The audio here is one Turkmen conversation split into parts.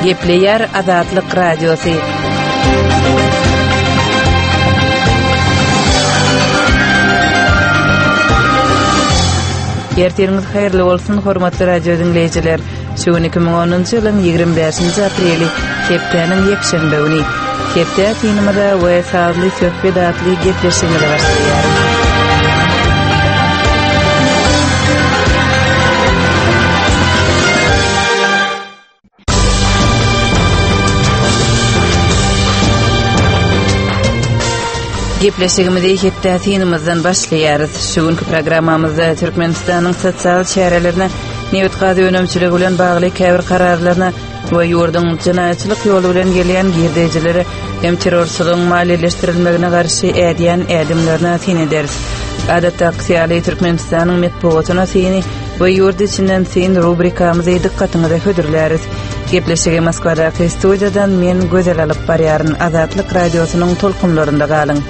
Gepleyer Azatlyk Radiosu. Erteniz hayırlı olsun hormatly radio dinleyijiler. Şu 2010-njy ýylyň 25-nji apreli hepdeniň ýekşembe güni. Hepde tinimde we sağly söhbet atly gepleşigler başlaýar. Gepleşigimizi hepde tinimizden başlaýarys. Şu günkü programmamyzda Türkmenistanyň sosial şäherlerine Newt gazy önemçiligi bilen bagly käbir kararlaryna we ýurdun jinaýatçylyk ýoly bilen gelýän girdejilere hem terrorçylygyň maliýeleşdirilmegine garşy edýän edimlerine tin ederiz. Adatda Syýaly Türkmenistanyň medeniýetyna syny we ýurt içinden syn rubrikamyzy dikkatyňyza hödürläris. Gepleşigi Moskvadaky studiýadan men gözel alyp barýaryn Azatlyk radiosynyň tolkunlarynda galyň.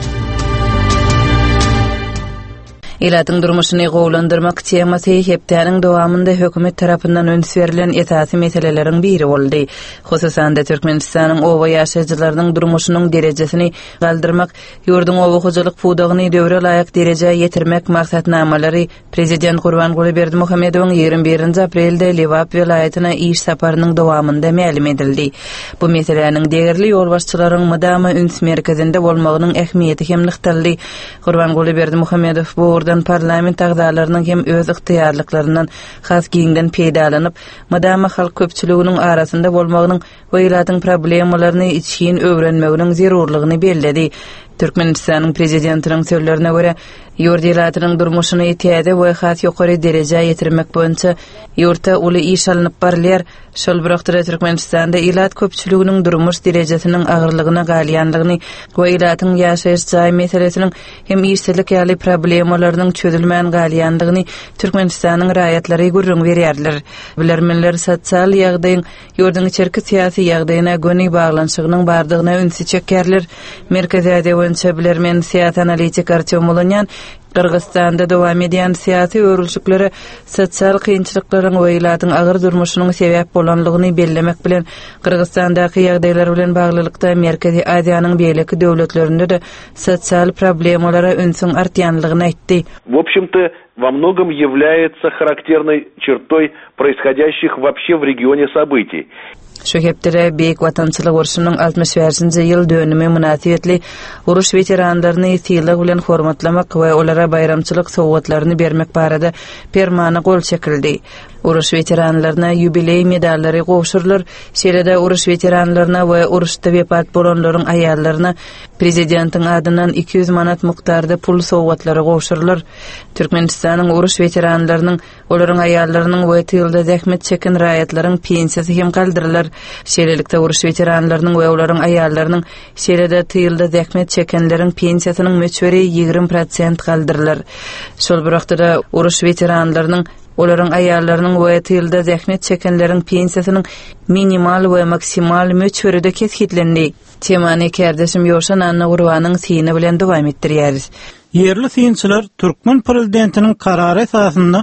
Elatyň durmuşyny gowlandyrmak temasy hepdeniň dowamında hökümet tarapyndan öňs berilen esasy meseleleriň biri boldy. Hususan da Türkmenistanyň owa ýaşaýjylarynyň durmuşynyň derejesini galdyrmak, ýurdun owakyjylyk pudagyny döwre laýyk derejeye ýetirmek maksatnamalary Prezident Gurbanguly Berdimuhammedowyň 21 aprelde Lewap welaýatyna iş saparynyň dowamında ma'lum edildi. Bu meseleniň degirli ýolbaşçylaryň mydama üns merkezinde bolmagynyň ähmiýeti hem nykdaldy. Gurbanguly Berdimuhammedow bu parlament agzalarynyň hem öz ygtyýarlyklaryndan has giňden peýdalanyp, mydama halk köpçüliginiň arasynda bolmagynyň we ýylatyň problemalaryny için öwrenmeginiň zerurlygyny belledi. Türkmenistanyň prezidentiniň sözlerine görä, ýurt ýylatynyň durmuşyny täze we has ýokary derejeye ýetirmek boýunça ýurtda uly iş alynıp barylýar. Şol birakda Türkmenistanda ýylat köpçüliginiň durmuş derejesiniň agyrlygyna galýanlygyny we ýylatyň ýaşaýyş jaý meselesiniň hem işçilik ýaly problemalarynyň çözülmän galýanlygyny Türkmenistanyň raýatlary görüň berýärler. Bilermenler sosial ýagdaýyň ýurdun içerki syýasy ýagdaýyna göni baglanşygynyň bardygyna ünsü çekýärler. Merkezde bilermen syýasat analitik Artyom Ulonyan Kırgızstanda dowam edýän syýasy örülçüklere sosial kynçylyklaryň we ýylatyň agyr durmuşynyň sebäp bolanlygyny bellemek bilen Kırgızstandaky ýagdaýlar bilen baglylykda Merkezi Aziýanyň beýleki döwletlerinde de sosial problemalara ünsüň artýanlygyny aýtdy. В общем-то, во многом является характерной чертой происходящих вообще в регионе событий. Şu hepdere beýik watançylyk urşunyň 65-nji ýyl dönümi münasibetli uruş veteranlaryny ýylyk bilen hormatlamak we olara bayramçylyk sowgatlaryny bermek barada permany gol çekildi. Uruş veteranlaryna ýubiley medallary gowşurlar. Şeride uruş veteranlaryna we uruşda wepat bolanlaryň aýallaryna prezidentiň adyndan 200 manat mukdarda pul sowgatlary gowşurlar. Türkmenistanyň uruş veteranlarynyň, olaryň aýallarynyň we tylda zähmet çeken raýatlaryň pensiýasy hem galdyrlar. Şerelikde uruş veteranlarynyň we olaryň aýallarynyň şeride tylda zähmet çekenleriň pensiýasynyň möçberi 20% galdyrlar. Şol birakda uruş veteranlarynyň olaryň aýallarynyň we tylda zähmet çekenleriň pensiýasynyň minimal we maksimal möçberide kesgitlendi. Temany kardeşim Ýoşan Anna Gurbanyň syny bilen dowam etdirýäris. Yerli synçylar Türkmen prezidentiniň karary esasynda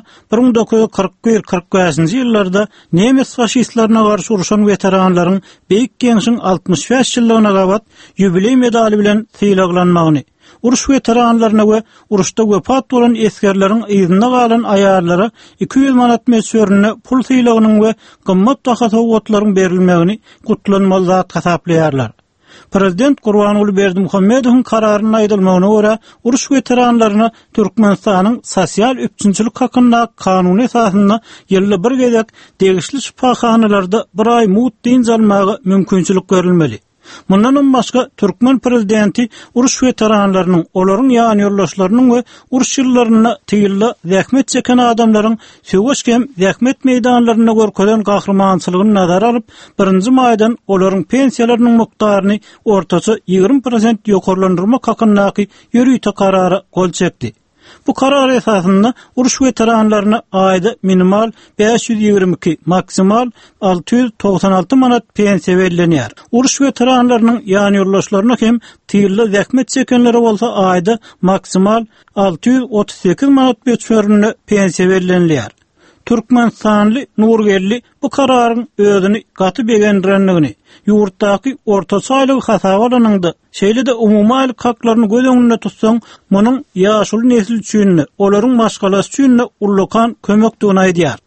1941-45-nji ýyllarda Nemes faşistlerine garşy uruşan veteranlaryň beýik geňşiň 65 ýyllygyna gabat ýubiley medali bilen syýlaglanmagyny, uruş veteranlaryna we uruşda wepat bolan eskerleriň ýyzyna galan aýarlara 200 manat möçberine pul syýlagynyň we gymmat daha sowgatlaryň berilmegini gutlanmaly zat hasaplaýarlar. Prezident Gurbanguly Berdimuhammedowyň kararyna aýdylmagyna görä, uruş veteranlaryna Türkmenistanyň sosial üçinçilik hakkynda kanuny esasynda ýylda bir gezek degişli şifahanalarda bir ay mut diň almagy mümkinçilik görülmeli. Mundan başga Türkmen prezidenti uruş veteranlarynyň, olaryň ýany ýoldaşlarynyň we uruş ýyllaryna tyýylla zähmet çeken adamlaryň söwüşkem zähmet meýdanlaryna görkezen gahrmançylygyny nazara alyp, 1-nji maýdan olaryň pensiýalarynyň mukdaryny ortaça 20% ýokarlandyrmak hakyndaky ýürüýte karary gol çekdi. Bu karar esasında uruş veteranlarına ayda minimal 522, maksimal 696 manat pensiya verilýär. Uruş veteranlarının ýany ýoldaşlaryna hem týyly zähmet çekenleri bolsa ayda maksimal 638 manat beçberine pensiya verilýär. Türkmenistanly Nurgelli bu kararın özüni gaty begendirenligini, ýurtdaky orta saýlygy hasabalanyňdy, şeýle-de umumylyk haklaryny göz öňünde tutsaň, munyň ýaşul nesil üçin, olaryň başgalasy üçin ullukan kömekdigini aýdýar.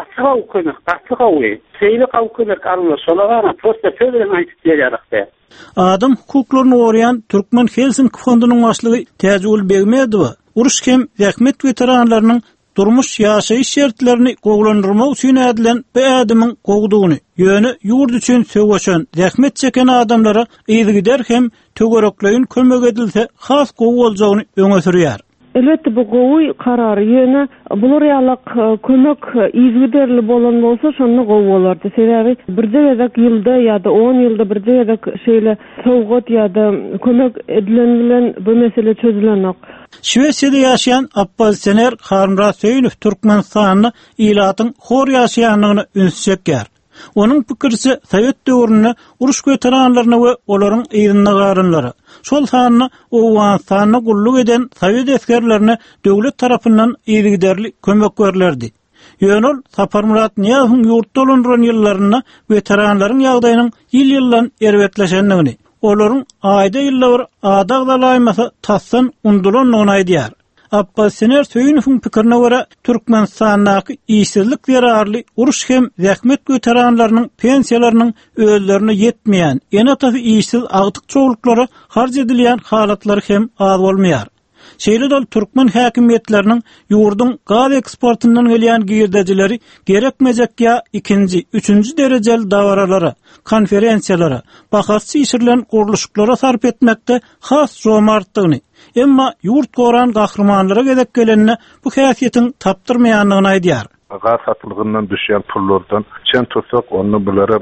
Adam hukuklaryny gorayan Türkmen Helsinki fondunyň başlygy Täjul Begmedow uruş hem zähmet veteranlarynyň durmuş ýaşaýyş şertlerini goglandyrmak üçin edilen bu adamyň gogdugyny, ýöne ýurt üçin söwüşen, zähmet çeken adamlara ýygy der hem tögerekleýin kömek edilse has gog boljagyny öňe sürýär. Elbette bu gowy karary ýöne bular ýalyk kömek ýygy bolan bolsa şonu gowy bolardy. Sebäbi birde ýa-da ýylda ýa-da 10 ýylda birde ýa-da şeýle sowgat ýa-da kömek edilen bilen bu mesele çözülenok. Şweýçede ýaşaýan oppozisioner Harun Rasynow Türkmenistanyny ilatyň hor ýaşaýanlygyny ünsüçekär. Onun pikirçe Sovet döwründe uruş veteranlaryna we olaryň ýygyny garynlary şol sanyny Owganistanyna gulluk eden Sovet eskerlerine döwlet tarapyndan ýygyderli kömek berildi. Ýönül Saparmurat Niýazowyň ýurtda olandyran ýyllaryna veteranlaryň ýagdaýynyň ýyl-ýyldan erwetleşendigini, olaryň aýda ýyllar adagdalaýmasa tassan undulanlygyny aýdýar. Oppozisioner Söýünowyň pikirine görä Türkmenistandaky işsizlik zararly uruş hem zähmet veteranlarynyň pensiýalarynyň özlerine ýetmeýän, ýene taýy işsiz agtyk çoğulklary harj edilýän halatlary hem az bolmaýar. Şeýle-de Türkmen häkimetleriniň ýurdun gaz eksportyndan gelýän girdejileri gerekmejek ýa ikinji, üçünji derejeli dawaralary, konferensiýalary, bahasy işirilen guruluşlara sarp etmekde has jomartlygyny, emma ýurt goran gahrmanlara gezek gelenine bu häsiýetiň tapdyrmaýanlygyny aýdýar. Gaz satylygyndan düşýän pullardan çen tutsak onu bulara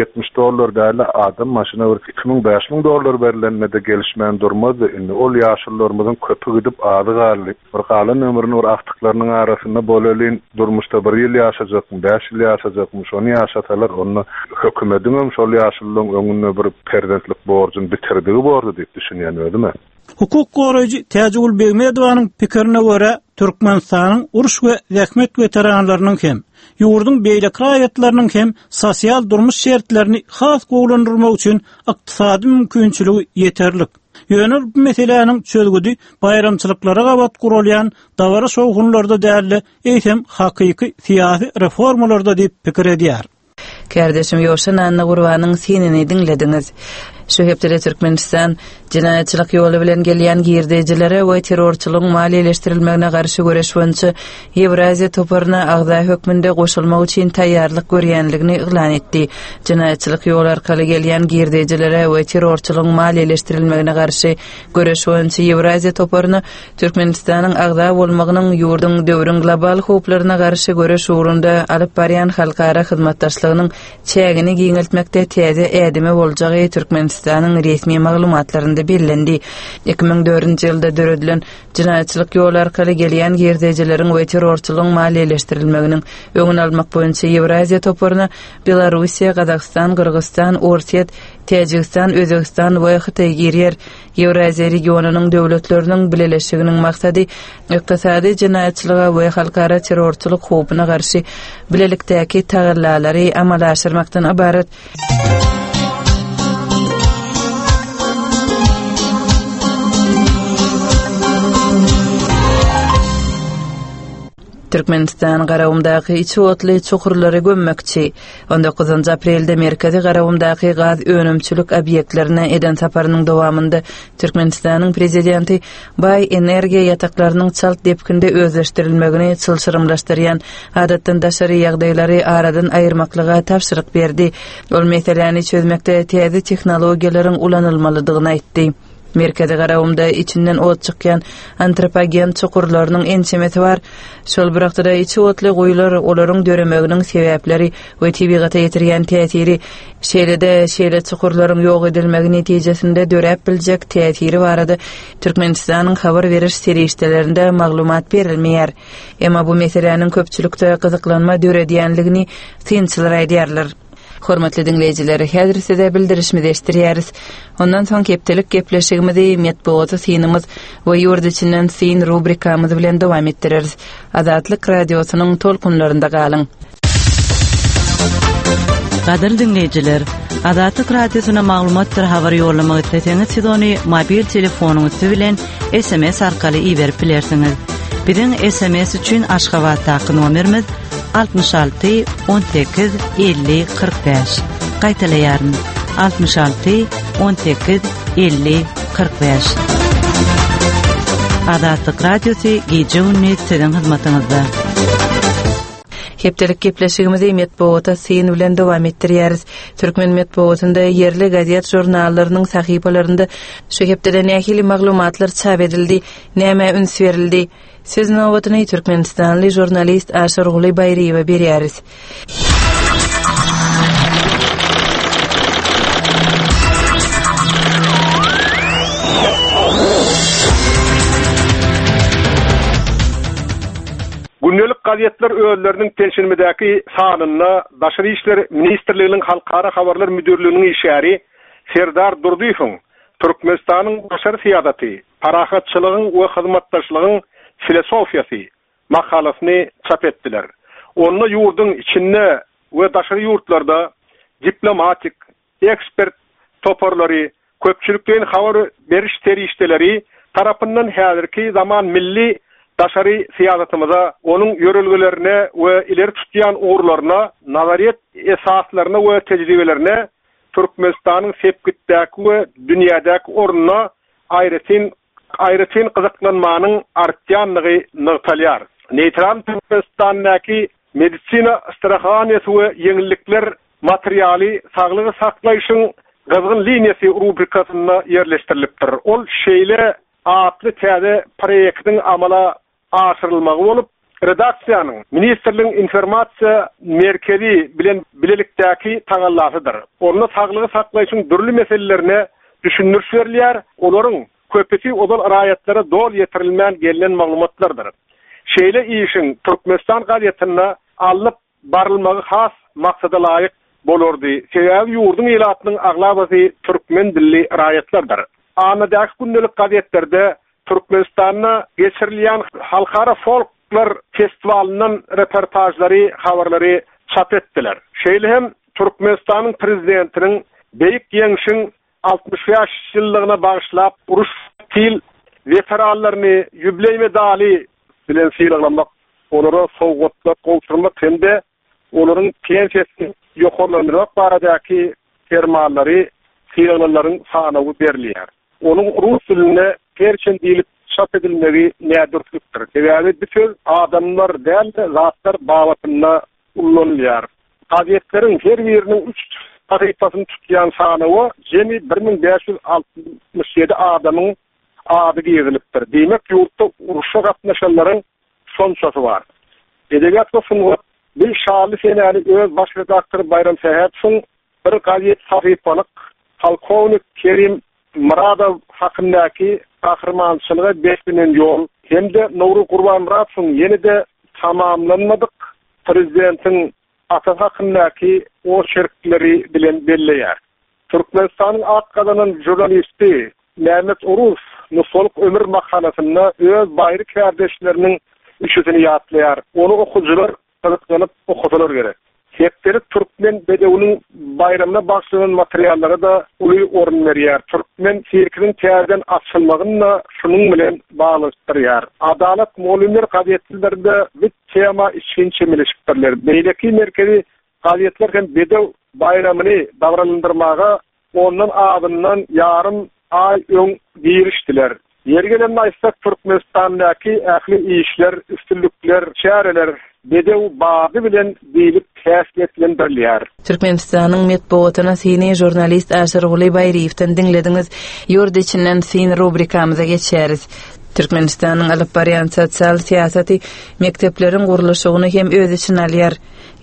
$70 däli adam maşyna $2000-5000 berilenmede gelişmän durmaz. Indi ol ýaşullarymyzyň köpü gidip azy galy. Bir galan ömrüni bir aktyklarynyň arasynda bolelin durmuşda 1 ýyl ýaşajakmy, 5 ýyl ýaşajakmy, şonu ýaşatalar, onu hökümetiň şol ýaşullaryň öňünde bir perzentlik borjun bitirdigi bordy diýip düşünýän ödüme. Hukuk goraýjy Täjul Begmedowyň pikirine görä Türkmenistanyň uruş we zähmet veteranlarynyň hem ýurdun beýle kraýatlarynyň hem sosial durmuş şertlerini has gowlandyrmak üçin ykdysady mümkinçiligi ýeterlik. Ýöne bu meseleniň çözgüdi bayramçylyklara gabat gurulýan dawara şowgunlarda däli eýsem hakyky syýasy reformalarda diýip pikir edýär. Kardeşim Ýoşan Anna Gurbanyň senini dinlediňiz. Şu hepde Türkmenistan jinayetçilik ýoly bilen gelýän girdejilere we terrorçylygyň maliýeleşdirilmegine garşy göreş boýunça Ewraziýa toparyna agda hökmünde goşulmak üçin taýýarlyk görýänligini iglan etdi. Jinayetçilik ýoly arkaly gelýän girdejilere we terrorçylygyň maliýeleşdirilmegine garşy göreş boýunça Ewraziýa toparyna Türkmenistanyň agda bolmagynyň ýurdun döwrüň global howplaryna garşy göreş ugrunda alyp barýan halkara hyzmatdaşlygynyň çägini giňeltmekde täze ädime boljagy Türkmenistanyň resmi maglumatlarynda bellendi. 2004-nji ýylda döredilen jinayetçilik ýoly arkaly gelýän girdejileriň we terrorçylygyň maliýeleşdirilmeginiň öňüni almak boýunça Ewraziýa toparyna Belarusiýa, Gazaqstan, Kyrgyzstan, Orset, Täjikistan, Özbekistan we Hytaý girýär. Ewraziýa regionunyň döwletleriniň birleşiginiň maksady ykdysady jinayetçiliga we halkara terrorçylyk howpyna garşy bilelikdäki taýýarlary amala aşyrmakdan ibaret. Türkmenistan garawyndaky içi otly çukurlary gömmekçi. 19 aprelde merkezi garawyndaky gaz önümçülük obyektlerine eden saparynyň dowamında Türkmenistanyň prezidenti bay energiýa ýataklarynyň çalt depkinde özleşdirilmegini çylşyrymlaşdyrýan adatdan daşary ýagdaýlary aradan aýyrmaklyga tapşyryk berdi. Ol meseleni çözmekde täze tehnologiýalaryň ulanylmalydygyny aýtdy. Merkezi garawymda içinden ot çykýan antropogen çukurlarynyň ençemeti bar. Şol birakda içi otly goýlar olaryň döremeginiň sebäpleri we tabiata ýetirýän täsiri şeýle çukurlaryň ýok edilmegi netijesinde dörep biljek täsiri barady. Türkmenistanyň habar beriş serişdelerinde maglumat berilmeýär. Emma bu meseleniň köpçülükde gyzyklanma döredýänligini synçylar aýdýarlar. Hormatly dinleyijileri, häzir size bildirişimizi eşdirýäris. Ondan soň kepdelik gepleşigimizi metbuaty synymyz we ýurt içinden syn rubrikamyz bilen dowam etdireriz. Azatlyk radiosynyň tolkunlarynda galyň. Gadyr dinleyijiler, Azatlyk radiosyna maglumatlar habar ýollamagy isleseňiz siz ony mobil telefonuňyz bilen SMS arkaly iberip bilersiňiz. Biziň SMS üçin Aşgabatdaky nomerimiz 66 18 50 45. Gaýtalaýaryn 66 18 50 45. Azatlyk radiosy gije gündüz sizin hyzmatyňyzda. Hepdelik gepleşigimizi metbuata syn bilen dowam etdirýäris. Türkmen metbuatynda yerli gazet jurnallarynyň sahypalarynda şu hepdeden nähili maglumatlar çap edildi, näme üns berildi. Siz nowatyny Türkmenistanly jurnalist Aşar Guly Bayriýewe berýäris. Günnelik gazetler özleriniň tenşinmedäki sanyna Daşary işler ministrliginiň halkara habarlar müdürlüğiniň işäri Serdar Durdyýewiň Türkmenistanyň başary syýasaty, parahatçylygyň we hyzmatdaşlygyň filosofiýasy makalasyny çap etdiler. Onu ýurdun içinde we daşary ýurtlarda diplomatik, ekspert toparlary, köpçülikden habar beriş terişdeleri tarapyndan häzirki zaman milli daşary syýasatymyza, onuň ýörelgelerine we ileri tutýan uğurlaryna, nazariýet esaslaryna we tejribelerine Türkmenistanyň sepgitdäki we dünýädäki ornuna aýratyn gyzyklanmanyň artýanlygy nyktalýar. Neýtral Türkmenistandaky medisina strategiýasy we ýeňillikler materialy saglygy saklaýyşyň gyzgyn liniýasy rubrikasyna ýerleşdirilipdir. Ol şeýle atly täze proýektiň amala aşyrylmagy bolup, redaksiýanyň ministrligiň informasiýa merkezi bilen bilelikdäki tagallasydyr. Onu saglygy saklaýyşyň dürli meselelerine düşündürüş berilýär. Olaryň köpüsi ozal raýatlara dol ýetirilmän gelen maglumatlardyr. Şeýle işiň Türkmenistan gazetyna alyp barylmagy has maksada laýyk bolardy. Sebäbi ýurdun elatynyň aglabasy türkmen dilli raýatlardyr. Anadaky gündelik gazetlerde Türkmenistanyna geçirilýän halkara folklor festivalynyň reportajlary, habarlary çap etdiler. Şeýle hem Türkmenistanyň prezidentiniň beýik ýeňişiň 65 ýyllygyna bagyşlap uruş til veteranlaryny ýübiley medali bilen syýraglamak, onlara sowgatlar gowşurmak hemde olaryň pensiýasyny ýokarlandyrmak baradaky fermanlary, syýraglaryň sanawy berilýär. Onun rus diline gerçekten diýilip çap edilmegi nädürlükdir. Sebäbi bütün adamlar däl zatlar bawatyna ullanýar. Gazetleriň her biriniň 3 sahypasyny tutýan sanawy jemi 1567 adamyň ady ýazylipdir. Demek ýurtda uruşa gatnaşanlaryň sonçasy bar. Edebiýat goşuny bir şaly senäli öz baş redaktory Bayram Sähäpsiň bir gazet sahypalyk Halkownik Kerim Muradow hakyndaky kahramançylyga 5000 ýol hemde Nowru Gurban Muradowyň ýene-de tamamlanmadyk prezidentiň ata hakyndaky o şerkleri bilen belleýär. Türkmenistanyň Akkadanyň jurnalisti Mehmet Urus Musoluk ömür makalasyna öz baýry kardeşleriniň üçüsini ýatlaýar. Onu okujular gyzyklanıp okusalar gerek. Hepleri Türkmen bedewiniň bayramına bagşlanan materiallara da uly orun berýär. Türkmen sirkiniň täzeden açylmagyna şunuň bilen baglanýar. Adalet molimler gazetlerinde bir tema işinçe milişipdirler. Beýleki merkezi gazetler hem bedew bayramyny dagranlandyrmaga ondan adından yarım ay öň girişdiler. Yergelen aýtsak Türkmenistandaky ähli işler, üstünlükler, çäreler bedew bagy bilen diýilip täsirlendirilýär. Türkmenistanyň metbuatyna syny jurnalist Aşar Guly Bayriýewden dinlediňiz. Ýurt içinden syn rubrikamyza geçýäris. Türkmenistanyň alyp barýan sosial syýasaty mektepleriň gurulşygyny hem öz içine alýar.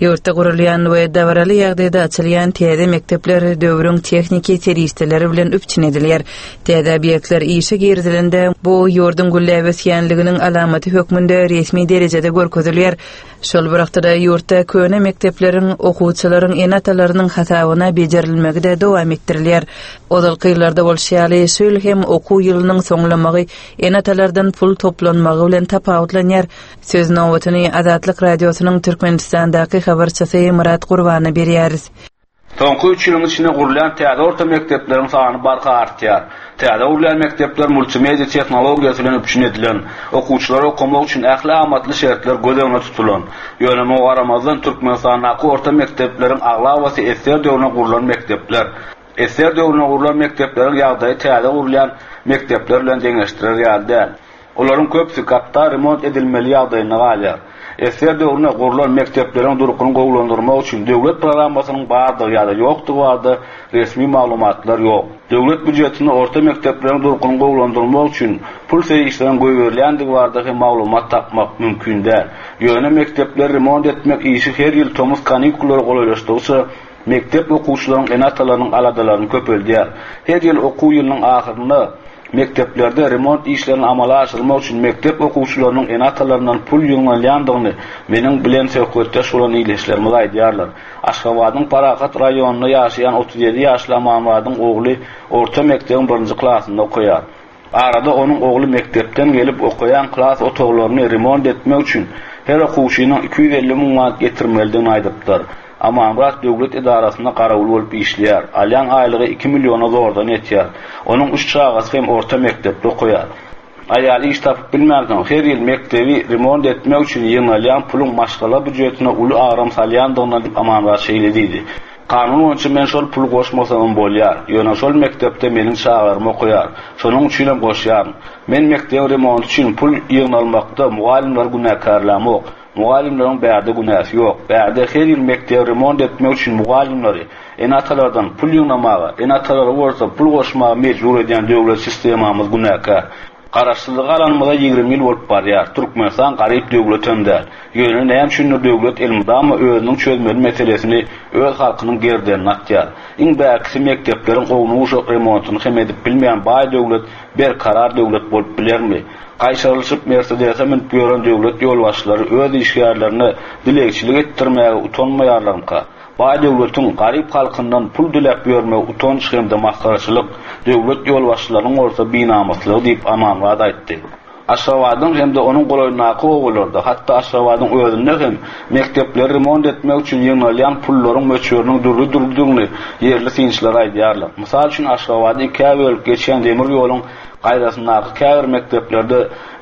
Ýurtda gurulýan we dabaraly ýagdaýda açylýan täze mektepler döwrüň texniki seriýetleri bilen üpçün edilýär. Täze obýektler işe girdilende bu ýurdun güllebesýänliginiň alamaty hökmünde resmi derejede görkezilýär. Şol wagtda ýurtda köne mektepleriň okuwçylaryň enatalarynyň hatawyna bejerilmegi de dowam etdirilýär. Ozalky ýyllarda bolşýaly şol hem okuw ýylynyň soňlamagy enatalardan pul toplanmagy bilen tapawutlanýar. Söz nowatyny Azatlyk radiosynyň Türkmenistandaky habarçysy Murat Gurbany berýäris. Soňky 3 ýylyň içinde gurulan täze orta mektepleriň sany barka artýar. Täze gurulan mektepler multimedia tehnologiýasy bilen üpçün edilen, okuwçylara okumak üçin ähli amatly şertler gözegine tutulan. Ýönemi aramazdan Türkmenistandaky orta mektepleriň aglawaty eser döwrüne gurulan mektepler. Eser döwrüne gurulan mektepleriň ýagdaýy täze gurulan mektepler bilen deňeşdirer ýa-da. Olaryň köpsi gatda remont edilmeli ýagdaýyna galýar. Eser döwrüne gurulan mekteplerin durukyny gowlandyrmak üçin döwlet programasynyň bardygy ýa-da ýokdugy bardy, resmi maglumatlar ýok. Döwlet büdjetini orta mekteplerin durukyny gowlandyrmak üçin pul serýişleriň goýberýändigi bardy hem maglumat tapmak mümkin däl. Ýöne mektepler remont etmek işi her ýyl tomuz kanikullary goýlaşdyrsa, mektep okuwçylarynyň enatalarynyň aladalaryny köpeldiýär. Her ýyl okuw ýylynyň ahyrynda mekteplerde remont işlerini amala aşyrmak üçin mektep okuwçylarynyň enatalaryndan pul ýyňlanýandygyny meniň bilen söhbetde şolan iýleşlerimi aýdýarlar. Aşgabatyň Parakat raýonunda ýaşaýan 37 ýaşly Mamradyň ogly orta mektebiň 1-nji klasynda okuýar. Arada onuň ogly mektepden gelip okuýan klas otoglaryny remont etmek üçin her okuwçynyň 250 000 manat getirmeldigini aýdypdyr. Amamrat döwlet idarasynda garawl bolup işleýär. Alýan aýlygy 2 milliona zordan etýär. Onuň 3 çagasy hem orta mektepde okuýar. Aýaly iş tapyp bilmärden her ýyl mektebi remont etmek üçin ýyňalýan puluň maşgala büdjetine uly agram salýandygyny Amamrat şeýledidi. Kanun boýunça men şol pul goşmasam bolýar. Ýöne şol mektepde meniň şagarym okuýar. Şonuň üçin hem goşýar. Men mektep remont üçin pul ýyňalmakda mugallimler günäkarlamok. Mugallimlerin bärde günäsi ýok. Bärde her ýyl mektep remont etmek üçin mugallimleri enatalardan pul ýyňlamagy, enatalary bolsa pul goşmagy mejbur edýän döwlet sistemamiz günäkar. Garaşsyzlyk alanmada 20 ýyl bolup barýar. Türkmenistan garyp döwletinde. Ýöne näme üçin döwlet elmydama özüniň çözmeli meselesini öz halkynyň gerden atýar. Iň bäkisi mektepleriň gownuş remontyny hem edip bilmeýän baý döwlet berkarar döwlet bolup bilermi? Gaýşarylyp Mercedes'e minip ýören döwlet ýolbaşçylary öz işgärlerini dilekçilik etdirmäge utanmaýarlarmyka? Baý döwletiň garyp halkyndan pul dilep ýörmek utanç hemde maskaraçylyk döwlet ýolbaşçylarynyň orta binamatlygy diýip Amamrat aýtdy. Aşgabatyň hem de onuň golaýnaky ogularda, hatda Aşgabatyň özünde hem mektepleri remont etmek üçin ýyňalýan pullaryň möçörüniň durdy ýerli synçylar aýdýarlar. Mysal üçin Aşgabaty 2 bölük geçen demir ýoluň gaýdasyndaky käbir mekteplerde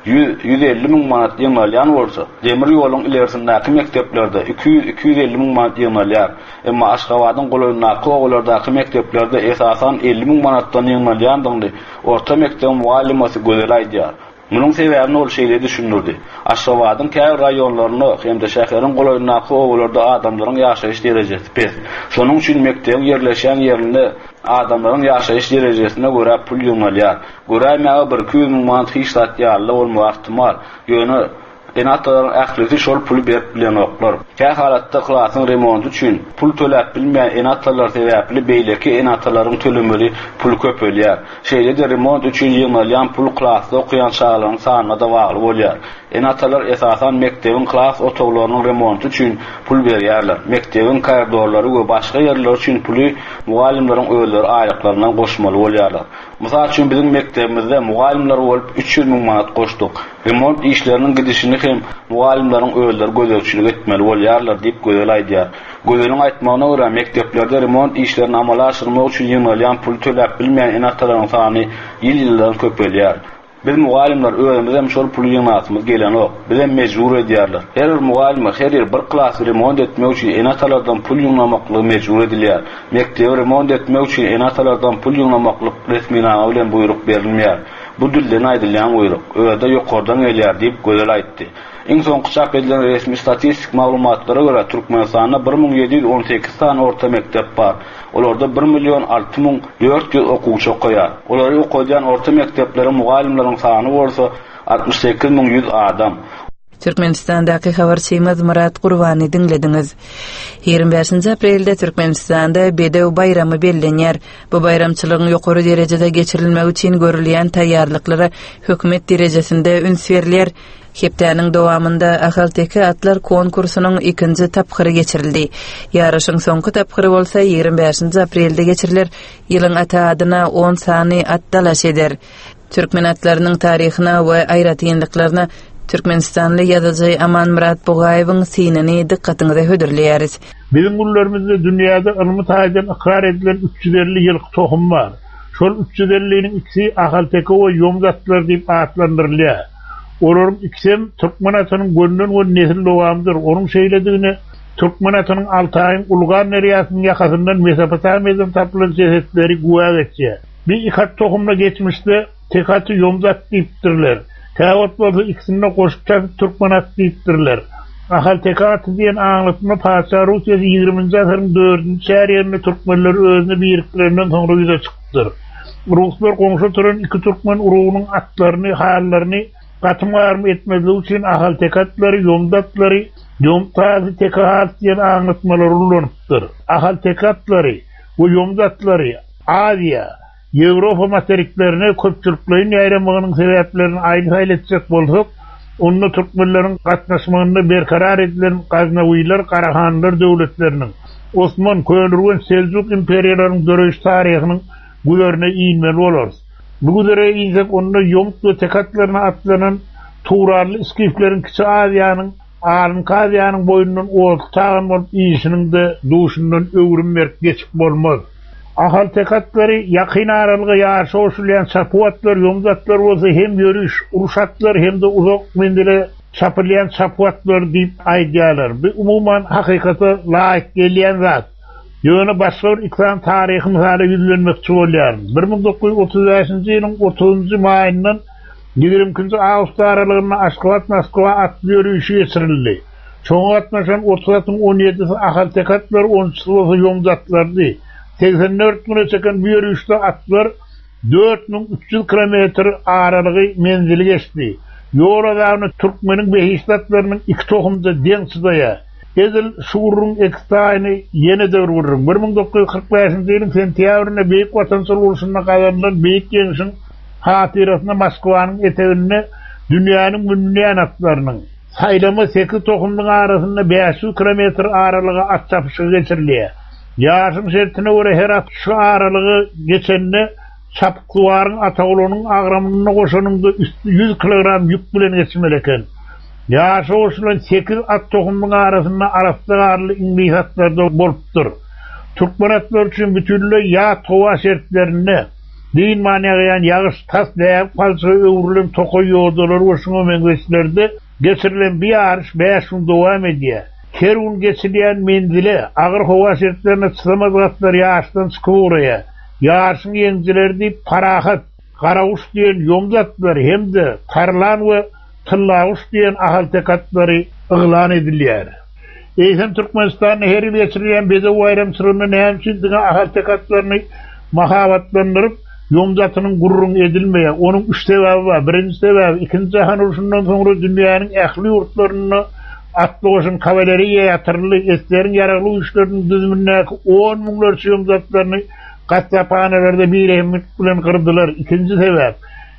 150 000 manat ýyňalýan bolsa, demir ýoluň ilerisindäki mekteplerde 200-250 000 manat ýyňalýar. Emma Aşgabatyň golaýnaky ogulardaky mekteplerde esasan 50 000 manatdan ýyňalýandygyny orta mektep muallimasy gözel aýdýar. Munun sebäbini ol şeýle düşündirdi. Aşgabatyň käbir raýonlaryny hem-de şäheriň golaýnaky ogularda adamlaryň ýaşaýyş derejesi pes. Şonuň üçin mektebiň ýerleşen ýerinde adamlaryň ýaşaýyş derejesine görä pul ýyňalýar. Görämäge 1-200 000 manat hiç satýarly bolmagy ihtimal. Ýöne enatalaryň ählisi şol puly berip bilen oklar. Kä halatda klasyň remonty üçin pul töläp bilmeýän enatalar sebäpli beýleki enatalaryň tölemeli pul köpelýär. Şeýle de remont üçin ýyňalýan pul klasda okuyan şagalaryň sanyna da bagly bolýar. Enatalar esasan mektebiň klas otoglarynyň remonty üçin pul berýärler. Mektebiň koridorlary we başga ýerler üçin puly mugallimleriň özleri aýlyklaryndan goşmaly bolýarlar. Mysal üçin bizim mektebimizde mugallimler bolup 300 000 manat goşdyk. Remont işleriniň gidişini hem mugallimleriň özleri gözegçilik etmeli bolýarlar diýip gözel aýdýar. Gözeliň aýtmagyna görä mekteplerde remont işlerini amala aşyrmak üçin ýyňalýan pul töläp bilmeýän enatalaryň sany ýyl-ýyldan köpelýär. Biz mugallimler özümizem şol pul ýyňatmyz gelen ok. Bize mejbur edýärler. Her bir mugallim her bir klas remont etmek üçin enatalardan pul ýyňlamakly mejbur edilýär. Mektebi remont etmek üçin enatalardan pul ýyňlamakly resmi nama bilen buyruk berilmeýär. Bu dilden aýdylýan buyruk öýde ýokardan gelýär diýip gözel aýtdy. Iň soňky çap edilen resmi statistik maglumatlara görä Türkmenistanda 1718 tane orta mektep bar. Olarda 1.006.400 okuwçy okuýar. Olary okuýan orta mekteplerin mugallimleriň sany bolsa 68.100 adam. Türkmenistan'daki habarçymyz Murat Gurbany dinlediňiz. 25 aprelde Türkmenistanda Bedew bayramy bellenýär. Bu bayramçylygyň ýokary derejede geçirilmegi üçin görülýän taýýarlyklary hökümet derejesinde üns berilýär. Hepdäniň dowamında Ahalteki atlar konkursunyň 2-nji tapgyry geçirildi. Ýaraşyň soňky tapgyry bolsa 25 aprelde geçirilir. Ýylyň ata adyna 10 sany at dalaş eder. Türkmen atlarynyň taryhyna we aýratynlyklaryna Türkmenistanly ýazyjy Aman Murat Bugaýewiň synany dikkatiňize hödürleýäris. Bizim gullarymyzda dünýäde ylmy taýdan ikrar edilen 350 ýyllyk tohum bar. Şol 350-niň ikisi Ahalteki we Yomgatlar diýip atlandyrylýar. Olaryň ikisi Türkmen atynyň gönünden we nesil dowamydyr. Onuň şeýledigine Türkmen atynyň Altaýyň Ulgar neriýasynyň ýakasyndan Mesopotamiýadan tapylan jehetleri guwag etýär. Bir ikat tohumna geçmişde tekatı Yomgat diýipdirler. Täwet bolsa ikisini goşup Türkmen at diýipdirler. Ahalteki aty diýen aňlatma Paşa Rusiýa 20-nji asyryň 4-nji şäherinde türkmenler özüni biriktirenden soňra ýüze çykdyr. Ruslar goňşa turan iki türkmen urugynyň atlaryny, hallaryny gatymgarmy etmezligi üçin Ahalteki atlary, Yomgatlary, Yomtazy tekat diýen aňlatmalary ulanypdyr. Ahalteki atlary we Yomgatlary Aziýa, Ýewropa materiklerine köpçüliklerin ýaýramagynyň sebäplerini aýdyp etjek bolsak, onda türkmenleriň gatnaşmagyny berkarar edilen Gaznawylar, Karahanlar döwletleriniň, Osman, Köýnürgen, Seljuk imperiýalarynyň döreş taryhynyň bu ýerine iýinmeli bolary. Bu döre iýsek onda Yomgat tekatlaryna atlanan Turarly iskifleriň kiçi Aziýanyň, Kaziýanyň boýundan oltagan bolup iýişiniň de duşundan öwrüm berip geçip bolmaz. Ahalteki atlary ýakyn aralyga ýaşa oşulýan çapyatlar, Yomgatlar bolsa hem ýörüş, uruşatlar hem de uzak mendile çapylýan çapyatlar diýip aýdýarlar. Bu umumyň hakykata laýyk gelýän zat. Ýöne başga bir ikram taryhy misaly ýüzlenmekçi bolýar. 1935-nji ýylyň 30-njy maýyndan 20-nji awgust aralygyna Aşgabat Moskwa at ýörüşi geçirildi. Çoň atnaşan 30-nyň 17-si Ahalteki atlar, 10-njy Yomgatlardy. 84 güne çeken bir yürüyüşde atlar 4300 kilometre aralığı menzili geçti. Yoradağını Türkmenin behistatlarının iki tohumda dençidaya. Ezil şuurun ekstayını yeni devir vururum. 1945 yılın sentyabrına Büyük Vatançıl Ulusu'na kazanılan Büyük Genç'in hatirasına Moskva'nın eteğine dünyanın münlüyen atlarının saylama 8 tohumun arasında 500 kilometre aralığı at çapışı geçiriliyor. Ýaşyň şertine göre her at şu aralygy geçende çapyklaryn atagulanyň agramyna goşanyňda 100 kilogram ýük bilen geçmeli eken. Ýaşy oşulan 8 at tohumynyň arasynda arapdagarly inglihatlarda bolupdyr. Türkmen atlar üçin bütünlüğ ýa towa şertlerini diň manyagayan ýagyş tas däýip palçy öwrülen tokoy ýoldalar we şoňa meňzeçlerde geçirilen bir ýarış 5 gün dowam edýär. Kerun geçilýän mendile agyr howa şertlerine çykamazgatlar ýaşdan çykyp ýaşyň ýeňjileri diýip parahat, Garawuş diýen Yomgatlar hemde Tarlan we Tillawuş diýen Ahalteki atlary yglan edilýär. Eýsem Türkmenistanyň her ýyl geçirilýän Bedew bayramçylygyny näme Ahalteki atlaryny mahabatlandyryp Yomgatynyň gurrun edilmeýär. Onuň 3 sebäbi bar. Birinji sebäbi 2-nji jahan uruşundan soňra dünýäniň ähli ýurtlaryny atloşun kavaleriye yatırılı eslerin yararlı güçlerinin düzümündeki 10 milyonlarca Yomgatlarını Gatyapanelerde bir ehemmiyet bilen kırdılar. İkinci sebep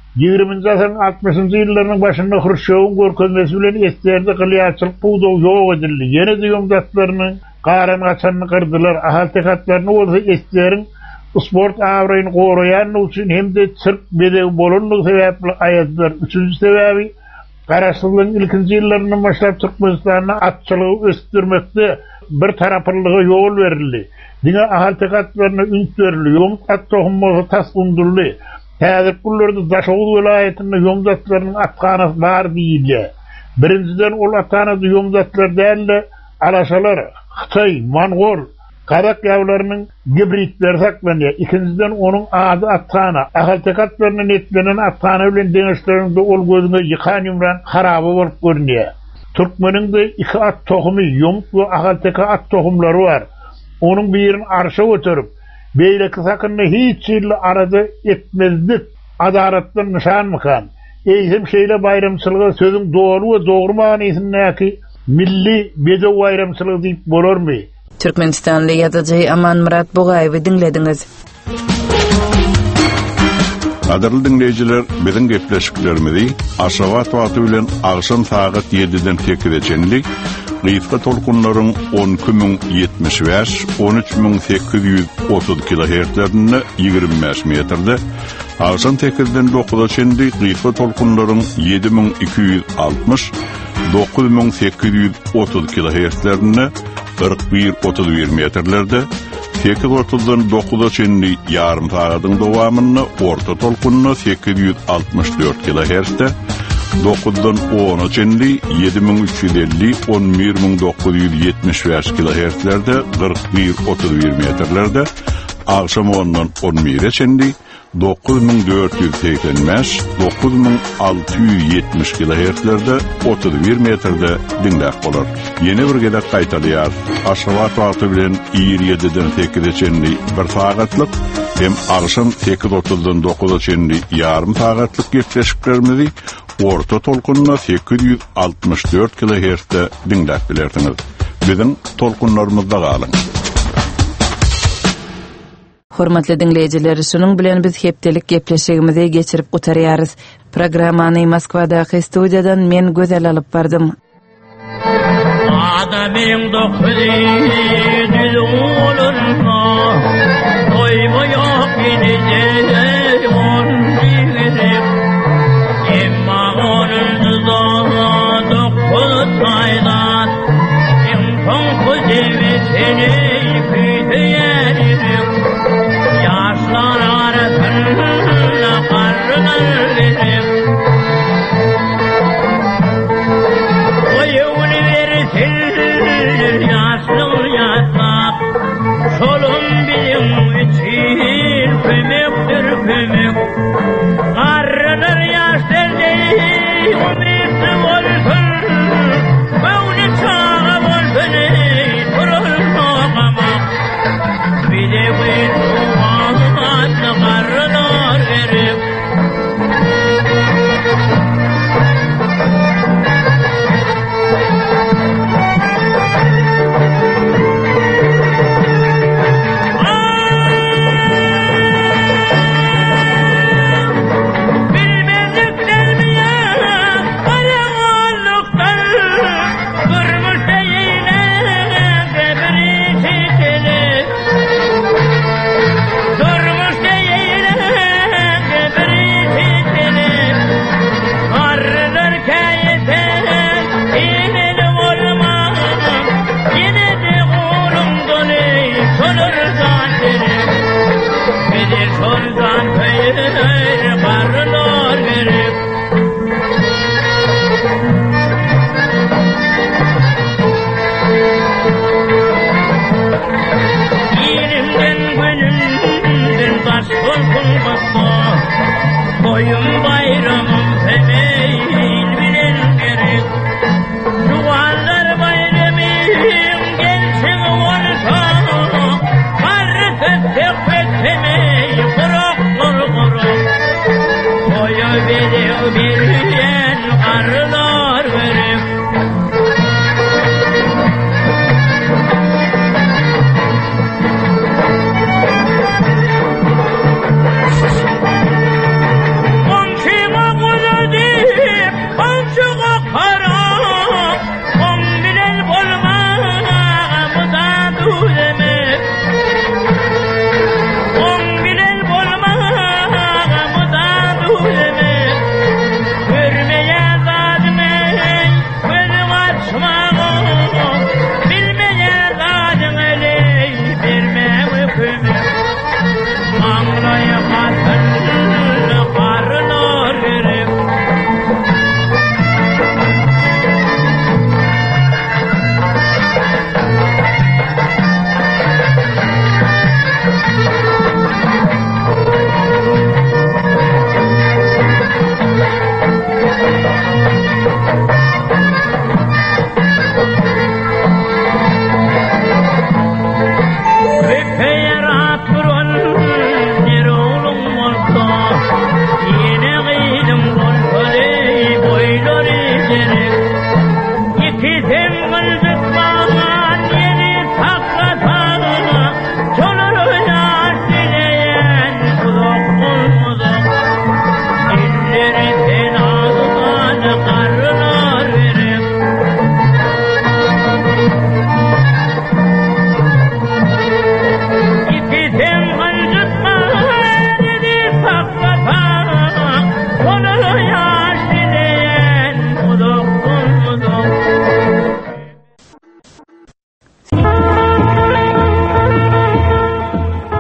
20. asırın 60. yıllarının başında Hruşçov'un görkezmesi bilen eslerde kılyaçılık buğdağı yok edildi. Yine de Yomgatlarının qaran kaçanını kırdılar. Ahalteki atlarını olsa eslerin sport avrayını koruyan için hem de Türk Bedew bolunluk sebeple ayettiler. Üçüncü sebebi Garaşsızlığın ilkinci yıllarından başlayıp Türkmenistan'a atçılığı östürmekte bir taraflılığa yol verildi. Dine Ahalteki atlarına ünt verildi. Yomgat tohumması tas undurlu. Häzir bullarda Daşoğlu vilayetinde Yomgatlarının atkanası var diýilýär. Birinciden ol atkanası Yomgatlar däl, Alaşalar, Xitay, Mongol, Kazak ýawlarynyň gibritleri saklanýar. İkinciden onuň ady atkana, Ahalteki atlarynyň etlenen atkana bilen deňişlerinde ol gözüne ýykan ýumran haraby bolup görünýär. Türkmeniň de iki at tohumy, Yomgat we Ahalteki at tohumlary bar. Onuň birini arşa götürüp, beýleki sakynny hiç ýyl arada etmezdik adaratdan nişan mıkan. eýsem şeýle bayramçylyga sözüň doğru we dogry manysyndaky milli beje bayramçylygy diýip bolarmy? Türkmenistan'da ýazyjy Aman Murat Bogaýewy dinlediňiz. Adırlı dinleyiciler, bizim gepleşiklerimizi Aşavat wagty bilen agşam saat 7-den tekideçenlik Gıýfga tolkunlaryň 12075, 13830 kHz-lerinde 25 metrde, agşam 8-den 9-a çenlik Gıýfga tolkunlaryň 7260, 9830 kHz-lerinde 41-31 metrlerde, 8:30-dan 9-a çenli yarım saatyň dowamyny orta tolkunna 864 kHz-de, 9-dan 10-a çenli 7350, 11975 kHz-lerde 41-31 metrlerde, agşam 10-dan 11-e çenli 9485, 9670 kHz-lerde 31 metrde dinlek bolar. Yeni bir gedek gaýtadyar. Aşgabat wagty bilen 27-den 8-e çenli 1 saatlyk hem agşam 8:30-dan 9-a çenli yarım saatlyk gepleşiklerimizi orta tolkunna 864 kHz-de dinlek bilerdiňiz. Bizim tolkunlarymyzda galyň. Hormatly dinleyijiler, şunun bilen biz hepdelik gepleşigimizi geçirip gutarýarys. Programmany Moskwadaky studiýadan men gözel alyp bardym. Adamyň dokdy dilulurma, doýmaýak gidejek on bilip, emma onuň dokdy taýdan, emson kuzewi seni küýdüýärim. Yaşlar arasında karnlarım, oyunu versin yaşlı yaşlar, solum benim için kömektir kömek. Karnlar yaşlar değil, ömrüsü olsun, böyle çağa olsun, durulmamak. Bir de karlar verip koyun bayramım semeyin bilen gerek. Yuvarlar bayramım gelsin olsa, karı tetsek etmeyi kurak kurak. Koyu bilen karılar verip Come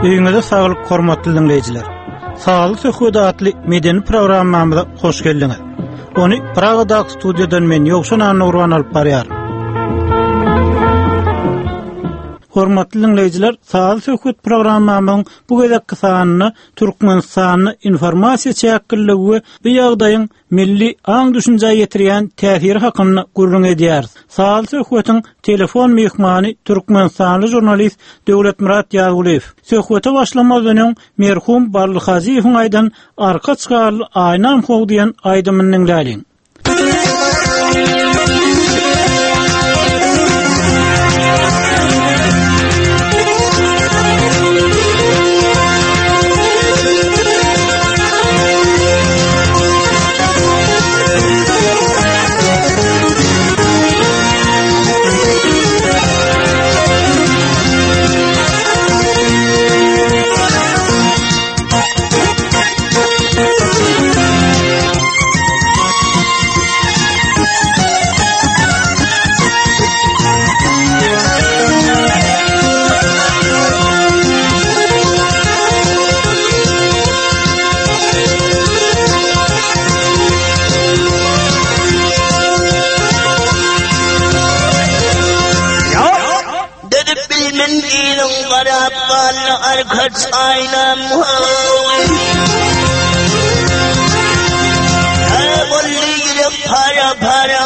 Öýüňize saglyk hormatly dinleýijiler. Sağlyk söhbet adly medeni programmamyza hoş geldiňiz. Onu Praga'da studiodan men Ýogşan Nurwan alyp barýar. Hormatly dinleýijiler, Sağlyk söhbet programmamyň bu gezekki sanyny Türkmenistanyny informasiýa çäkilligi we bu ýagdaýyň milli aň düşünje ýetirýän täsiri hakynda gurrun edýär. Sağlyk söhbetiň telefon mehmany Türkmenistanly jurnalist Döwletmurat Ýagulew. Söhbete başlamadan öň merhum Barlyhaziýewiň aýdan arka çykarly aýnam how diýen aýdymyny dinläýin. Arkadaş aynam para para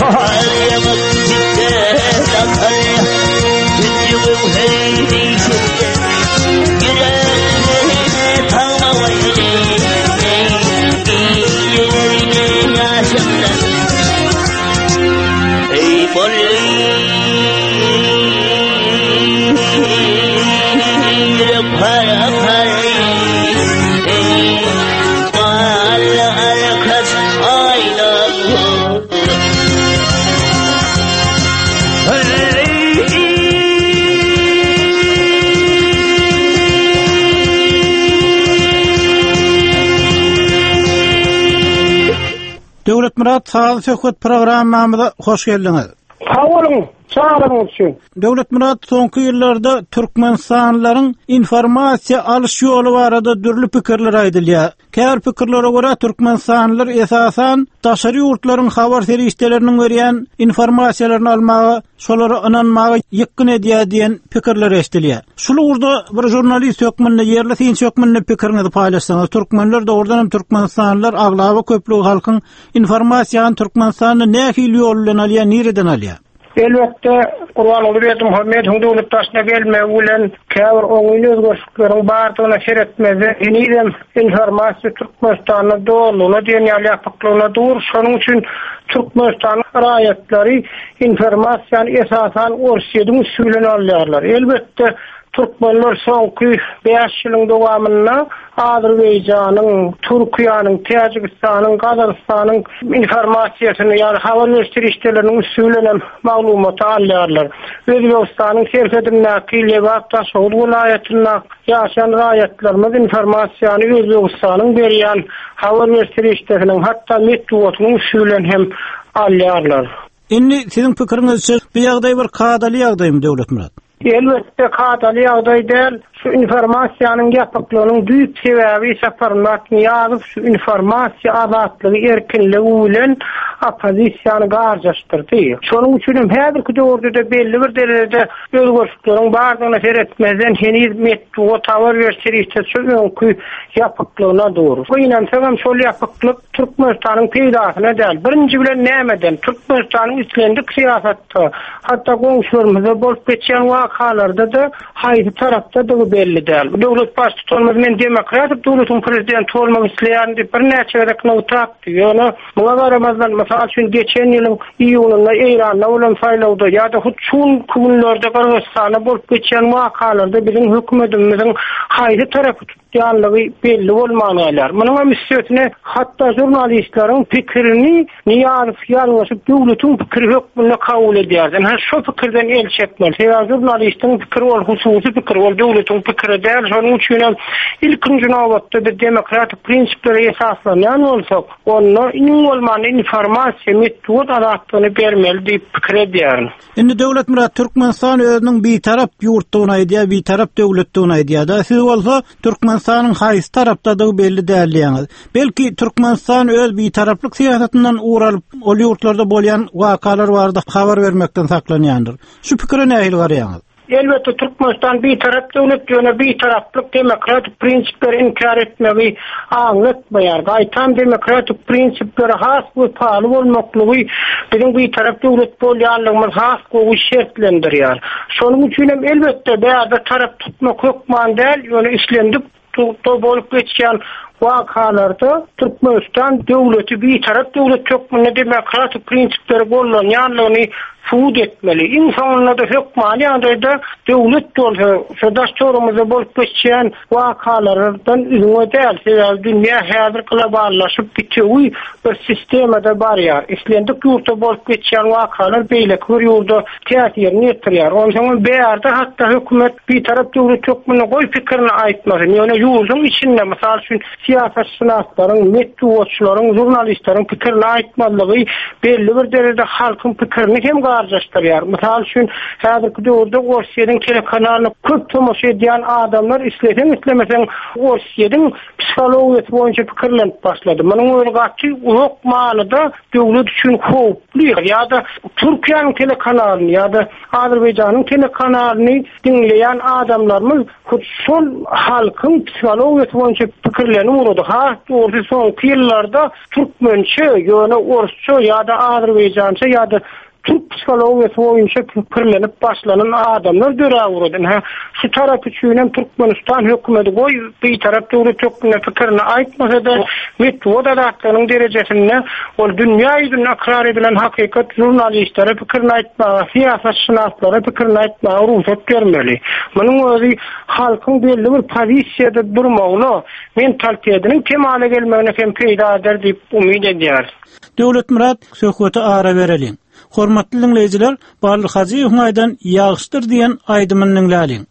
Döwlet Murat sağlık söhbet programmamyza hoş geldiňiz. Sağolun, sağolun üçin. Döwlet Murat soňky ýyllarda türkmenstanlaryň informasiýa alyş ýoly barada dürli pikirler aýdylýar. Käbir pikirlere görä türkmenstanlylar esasan daşary ýurtlaryň habar serişdeleriniň berýän informasiýalaryny almagy, şolara inanmagy ýykyn edýär diýen pikirler eşdilýär. Şol urda bir jurnalist hökmünde ýerli tin hökmünde pikirinizi paýlaşsaňyz, türkmenler de ordan hem türkmenstanlylar aglaby köplügi halkyň informasiýany türkmenstanyň nähili ýol bilen alýar, nireden alýar? Elbette Kur'an olup Muhammed Hundulut taşna gelme ulen käbir oňyny özgörşüklerin bardygyna şeretmeze enidem informasiýa Türkmenistanyň dolugyna diýen ýalyapyklygyna dur. Şonuň üçin Türkmenistanyň raýatlary informasiýany esasan Orsiýadyň usulyny alýarlar. Elbette Türkmenler soňky 5 ýylyň dowamyna Azerbaýjanyň, Türkiýanyň, Täjikistanyň, Gazakstanyň informasiýasyny ýa-ni habar verişdirişleriniň usulyny maglumaty alýarlar. Özbegistanyň serhedindäki Lebap Taşoğlu vilayatyna ýaşaýan raýatlarymyz informasiýany Özbegistanyň berýän habar verişdirişleriniň hatda metduwatynyň usulyny hem alýarlar. Indi sizin pikiriňizçe bu ýagdaý bir kadaly ýagdaýmy Döwlet Murat? Elbette kadaly ýagdaý däl. Şu informasiýanyň ýapyklygynyň büyük sebäbi saparmatny ýazyp şu informasiýa azatlygy erkinligi bilen opozisiýany garjaşdyrdy. Şonuň üçin hem häzirki döwürde belli bir derejede özgörşükleriň bardygyna seretmezden heniz metduwa tabar berýärse şoňky ýapyklygyna doğru. Bu ýa-ni şol ýapyklyk Türkmenistanyň peýdasyna däl. Birinji bilen nämeden Türkmenistanyň üstlendik siýasatda, hatda goňşularymyza bolup geçen wakalarda da haýsy tarapda da belli däl. Döwlet baş tutulmaz men demokratik döwletiň prezidenti bolmak isleýän bir näçe rekna utapdy. Ýöne muňa garamazdan mesela şu geçen ýylyň iýulynda Eýranda bolan saýlawda ýa-da şol günlerde Kırgızstana bolup geçen wakalarda biziň hökümetimiziň haýsy tarapy tutýanlygy belli bolmaýar. Munyň müsýetine hatda jurnalistleriň pikirini niýaryp ýalňyşyp döwletiň pikiri hökmüne kabul edýär. Her şu pikirden el çekmeli. Jurnalistiň pikiri bol, hususy pikiri bol, döwletiň pikiri däl. Şonuň üçin ilkinji nowatda bir demokratik prinsiplere esaslanýan bolsak, onu iň bolmany informasiýa metod adatlygyny bermeli diýip pikir edýär. Indi Döwlet Murat Türkmenistan özüniň bir tarap ýurtdygyny aýdýar, bir tarap döwletdigini aýdýar. Da siz bolsa Türkmenistanyň haýsy tarapdadygy belli däldiňiz. Belki Türkmenistan öz bir taraplyk siýasatyndan uğralyp ol ýurtlarda bolýan wakalar barada habar bermekden saklanýandyr. Şu pikire nähili garaýaňyz? Elbette Türkmenistan bir tarap döwlet ýöne bir taraplyk demokratik prinsipleri inkar etmegi aňlatmaýar. Gaýtan demokratik prinsipleri has we paly bolmaklygy biziň bir tarap döwlet bolýanlygymyz has gowy şertlendirýär. Şonuň üçin hem elbette bäze tarap tutmak hökman däl, ýöne islendik bolup geçen wakalarda Türkmenistan döwleti bir tarap döwlet hökmüne demokratik prinsipleri bolýanlygyny suud etmeli. İnsanlar da hökmani ýa-da döwlet bolsa, şu daşçorumyza bolup geçen wakalardan üzüňe däl, sebäbi dünýä häzir globallaşyp gitýär. Bir sistemde barýar. Islendik ýurtda bolup geçen wakalar beýleki bir ýurda täsirini ýetirýär. Onuň beýärde hatda hökümet bir tarap döwlet hökmüne goý pikirini aýtmasyn. Ýöne ýurduň içinde mysal üçin siýasatçylaryň, metduwatçylaryň, jurnalistleriň pikirini aýtmalygy belli bir derejede halkyň pikirini hem garjaşdyrýar. Mysal üçin häzirki döwürde Orsiýadyň telekanalyny köp tomoşa edýän adamlar islemesen Orsiýadyň psihologiýasy boýunça pikirlenip başlady. Munyň öňgaçy ýok manyda döwlet üçin howply ýa-da Türkiýanyň telekanalyny ýa-da Azerbaýjanyň telekanalyny dinleýän adamlarymyz şol halkyň psihologiýasy boýunça pikirlerini uğradı. Ha, doğrusu son yıllarda Türkmençe, yani Orsça ya da Azerbaycança ya da Türk psikologiyası boyunca fikirlenip başlanan adamlar döre uğradı. Ha, şu taraf üçünden Türkmenistan hükümeti boy bir taraf doğru Türkmen fikirine aitmasa da metod adatlarının derecesinde o dünya yüzünde akrar edilen hakikat jurnalistlere fikirine aitma, siyasetçiler fikirine aitma ruhsat vermeli. Bunun özü halkın belli bir pozisyada durmağını mentalitetinin kemale gelmegine hem peyda eder deyip umid ediyor. Döwlet Murat söhbete ara verelim. Hormatly dinleyijiler, barlyk hazy ýaňydan ýagşdyr diýen aýdymyny dinläliň.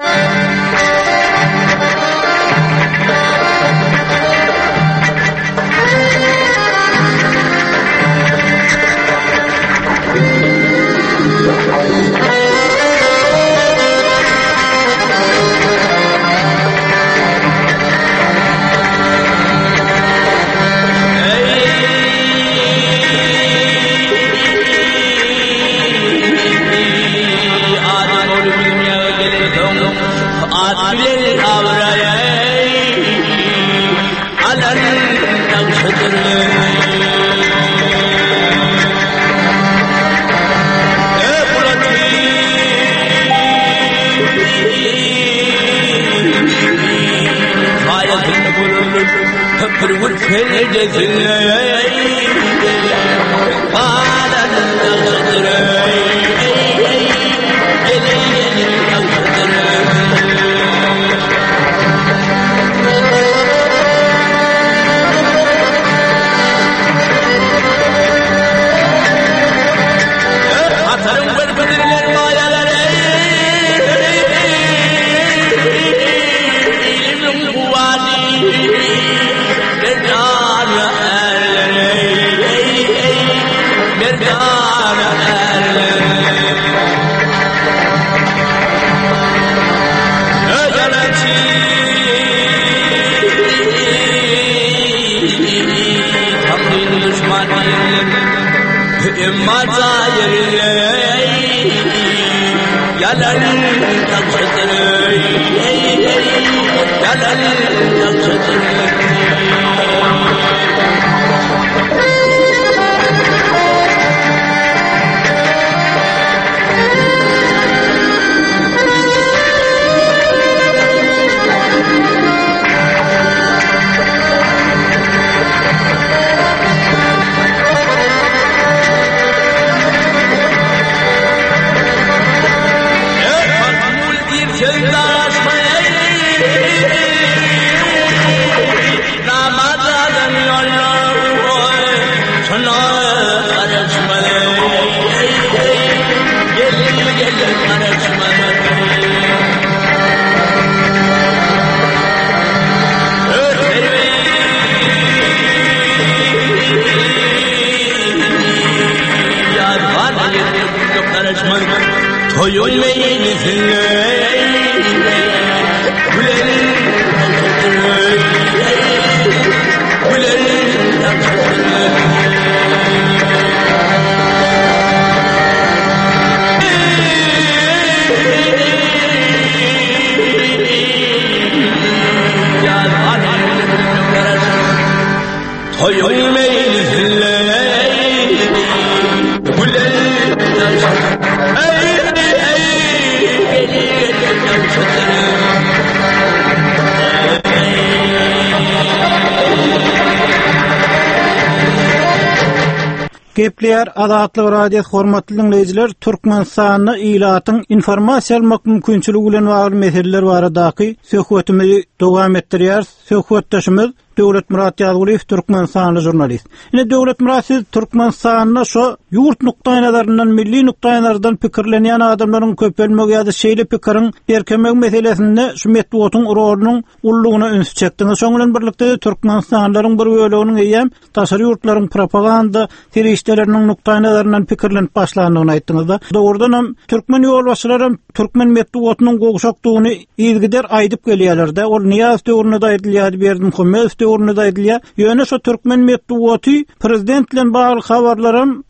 Gepler Azatlyk radio hormatly dinleyijiler, Türkmenistanyň ilatyň informasiýa almak mümkinçiligi bilen bagly meseleler baradaky söhbetimizi dowam etdirýär. Söhbetdaşymyz Döwlet Murat Ýazguliýew, Türkmenistanly jurnalist. Ine Döwlet Murat, siz Türkmenistanyň şo ýurt nukdaý nazaryndan, milli nukdaý nazardan pikirlenýän adamlaryň köpelmegi ýa-da şeýle pikiriň berkemek meselesinde şu metbuatyň rolunyň ullugyna üns çekdiňiz. Şoň bilen birlikde Türkmenistanlylaryň bir böleginiň eýem taşary ýurtlaryň propaganda terişleriniň nukdaý nazaryndan pikirlenip başlandygyny aýtdyňyz. Dogrudan hem türkmen ýolbaşçylary türkmen metbuatynyň gowşakdygyny ýygyder aýdyp gelýärler-de. Ol Niyaz döwründe aýdylýar, Berdimuhammedow döwründe aýdylýar. Ýöne şu türkmen metbuaty prezident bilen bagly habarlarym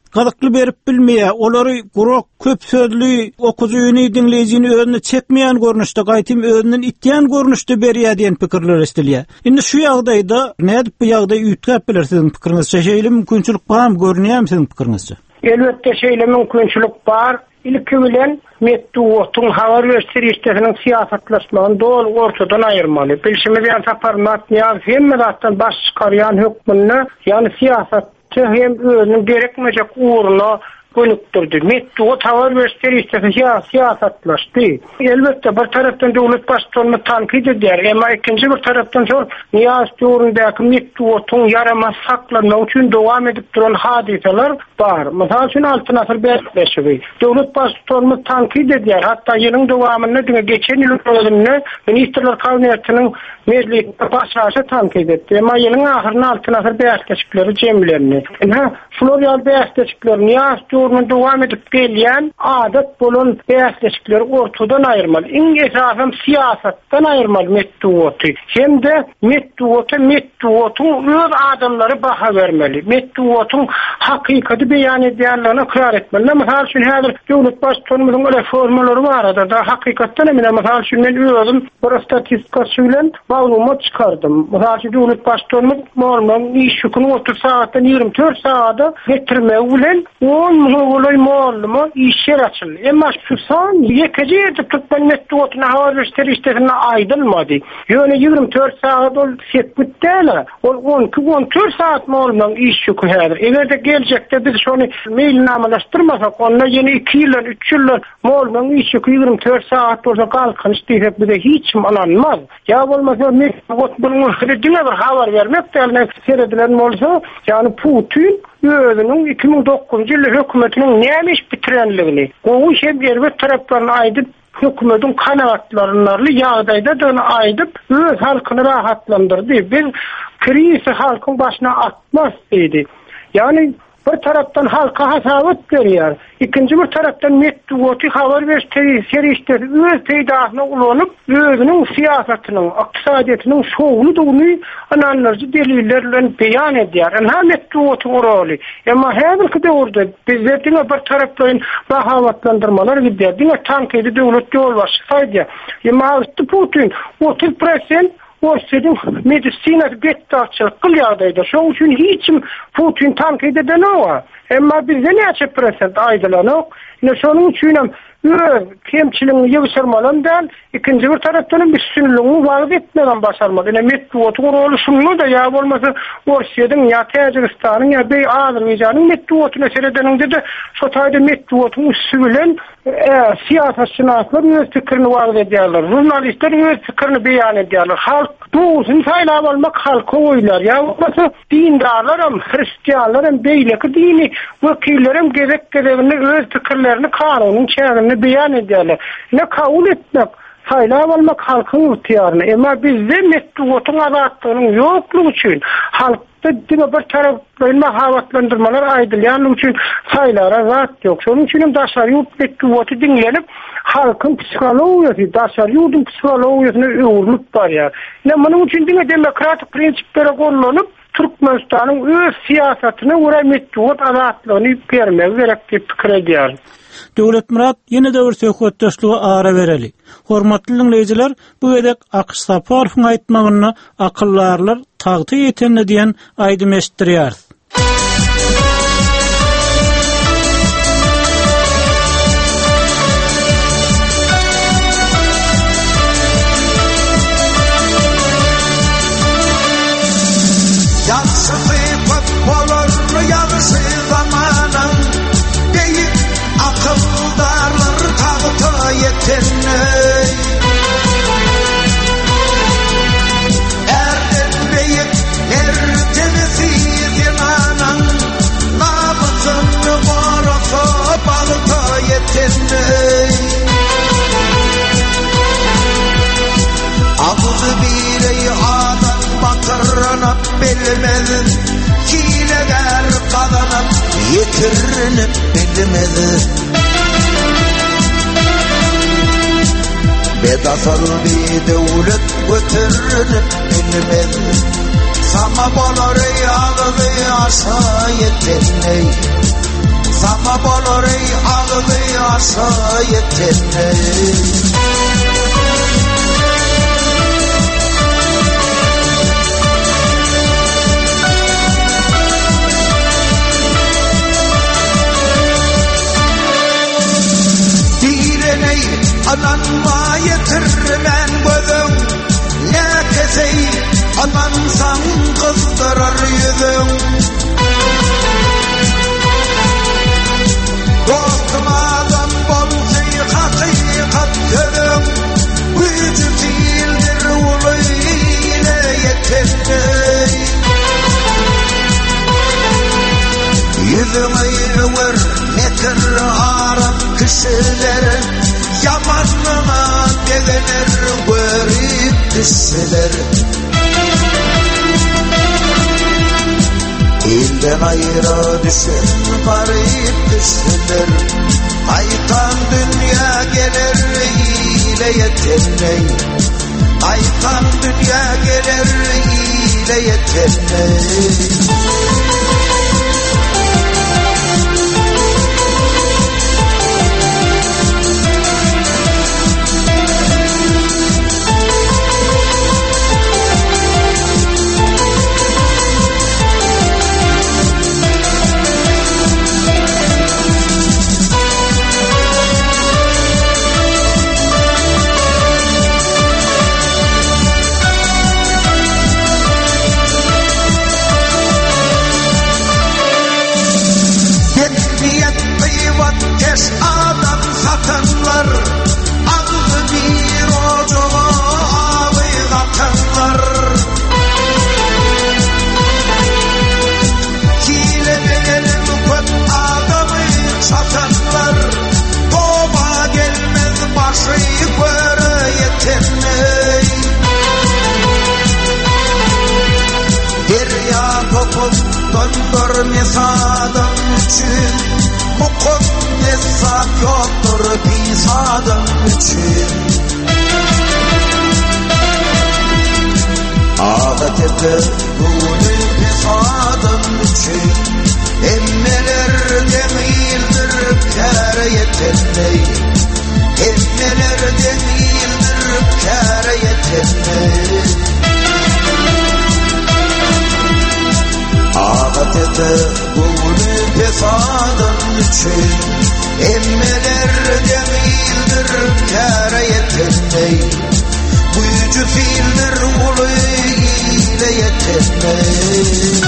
galıkly berip bilmeýär, olary gurok, köp sözlü, okuzyny dinleýijini özüne çekmeýän görnüşde, gaýtym özünden itýän görnüşde berýär diýen pikirler estilýär. Indi şu ýagdaýda nädip bu ýagdaý üýtgäp biler sizin pikirinizçe? Şeýle mümkinçilik barmy, görünýärmi sizin pikirinizçe? Elbetde şeýle mümkinçilik bar. İlki bilen Medduwatun habar berişlerinin siýasatlaşmagyny dol ortadan aýyrmaly. Bilşimiz ýa saparmat ýa hemmedatdan baş çykarýan hökmünde, ýani siýasatçy hem özüniň gerekmejek uğruna gönükdirdi. Medduwat habar berişleri siýasatlaşdy. Elbetde bir tarapdan döwlet başçylygyny tanqid edýär, emma ikinji bir tarapdan şol Niýaz döwründeäki Medduwatun yaramaz saklanmak üçin dowam edip duran hadiseler bar. Mysal üçin altyn asr beýleşigi. Döwlet başçylygyny tanqid edýär, hatda ýylyň dowamyny diňe geçen ýyl özüne Ministrler Kabinetiniň meclisinde başçy tanqid etdi. Emma ýylyň ahyryna altyn asr beýleşikleri jemlerini. Şular ýaly beýleşikler Niýaz döwründe dowam edip gelýän adat bolan beýleşikleri ortadan aýyrmaly. Iň esasy siýasatdan aýyrmaly Medduwaty. Hemde Medduwatun öz adamlary baha bermeli. Medduwatun hakykaty beýan edýänlerine ikrar etmeli. Mysal üçin häzir döwlet başçylygymyzyň reformalary barada da hakykatdan emine mysal üçin men özüm bir statistika bilen maglumat çykardym. Mysal üçin döwlet başçylygymyz normal iş ýüküni 30 saatdan 24 saata getirmek bilen 10 Olay mağlumu işler açıldı. Ama şu san yekeci yerde tutman Medduwatyna habar berişlerine aýdylmady. Ýöne 24 saat ol setmit däle. Ol 14 saat mağlumun iş ýükü häzir. Egerde geljekde biz şonu mailnamalaşdyrmasak, onda ýene 2 ýyl, 3 ýyl mağlumun iş ýükü 24 saat bolsa galkynyş diýip bize hiç kim alanmaz. Ya bolmasa Medduwat bunun diňe bir habar bermek däle seredilen bolsa, ýani Putin özüniň 2009 ýyly hökümetiniň näme iş bitirenligini, gowy hem berbe taraplaryny aýdyp, hökümetiň kanagatlaryny ýagdaýda da aýdyp, öz halkyny rahatlandyrdy. Bir krizi halkyň başyna atmaz diýdi. Ýani bir tarapdan halka hasabat berýär. İkinji bir tarapdan Medduwaty habar berişleri öz peýdasyna ulanyp, özüniň siýasatynyň, ykdysadyýatynyň şowuny dogmy analiz deliller bilen beýan edýär. Hem Medduwatyň roly. Emma häzirki döwürde bizde bir tarapdan bahavatlandyrmalar gidýär. Diňe tanqidi döwlet ýolbaşçy saýdy. Emma Putin 30% Orsedin medisina gettarçylyk kılýardyýdy. Şoň üçin hiçim Putin tanqid edenok. Emma bizde näçe prosent aýdylanok. Şonuň üçin hem kemçiliğini ýygyrmalandan ikinji bir tarapdan bir sünnüliğini wagt etmeden başarmaly. Medduwatyň roly şunu da ýa bolmasa Orsedin ýa Täjikistanyň ýa beý Azerbaýjanyň Medduwatyna seredeninde de şo taýda Medduwatyň üssü bilen siýasatçylar öz pikirini wagt edýärler. Jurnalistler öz pikirini beýan edýärler. Halk bu uzun saýlap almak halka oýlar. Ýa bolmasa dindarlar hem hristiýanlar hem beýleki dini wekiller hem gerek-geregini öz pikirlerini kanunyň çägini beýan edýärler. Ne kabul etmek, saýlap almak halkyň ihtiýaryna. Emma bizde Medduwatyň azatlygynyň ýoklugy üçin halkda diňe bir tarapdan mahabatlandyrmalar aýdylýan üçin saýlara zat ýok. Şonuň üçin daşary Medduwaty diňlenip halkyň psihologiýasy, daşary ýurdun psihologiýasyna öwrülip barýar. Munyň üçin diňe demokratik prinsiplere gollanyp Türkmenistanyň öz siýasatyny we Medduwat azatlygyny bermek gerek diýip pikir edýär. Döwlet Murat ýene de bir söhbetdeşligi ara bereli. Hormatly dinleýijiler, bu edek Akyş Saparowyň aýtmagyny akyllarlar tagty ýetenle diýen aýdym eşitdirýär. Ağzı bir adam batırınıp bilmedi, hileler kazanıp yitirinip bilmedi. Bedasal bir devlet götürünüp bilmedi. Sama boları ağzı aşağı yeteney. ama bolur ey ağlı asa yetenne direney ananma yetirmen gözüm lekesey anansan kızdırar yüzüm dostmadan bolsay hakikat gözüm gücü fiildir ulu ile yetirmey yüzüme yürür netir Arap kişiler yamanına degenir görüp kişiler İlden ayrı düşen garip kişiler aytan dünya gelir ile yeteney aytan dünya gelir ile yeteney Kes adam satanlar aldı bir ocağa ağabey katanlar hile benim köp adamı satanlar toba gelmez başı göre yetemey derya kopup döndür mesadan için Mukaddes yoktur pisadım için Ağatete gönül pesadım için Emmeler demildir kâre yetenmey Emmeler demildir kâre yetenmey Ağatete gönül pesadım için emmeler demildir kâre yetenmey Gücü fiildir ulu ile yetenmey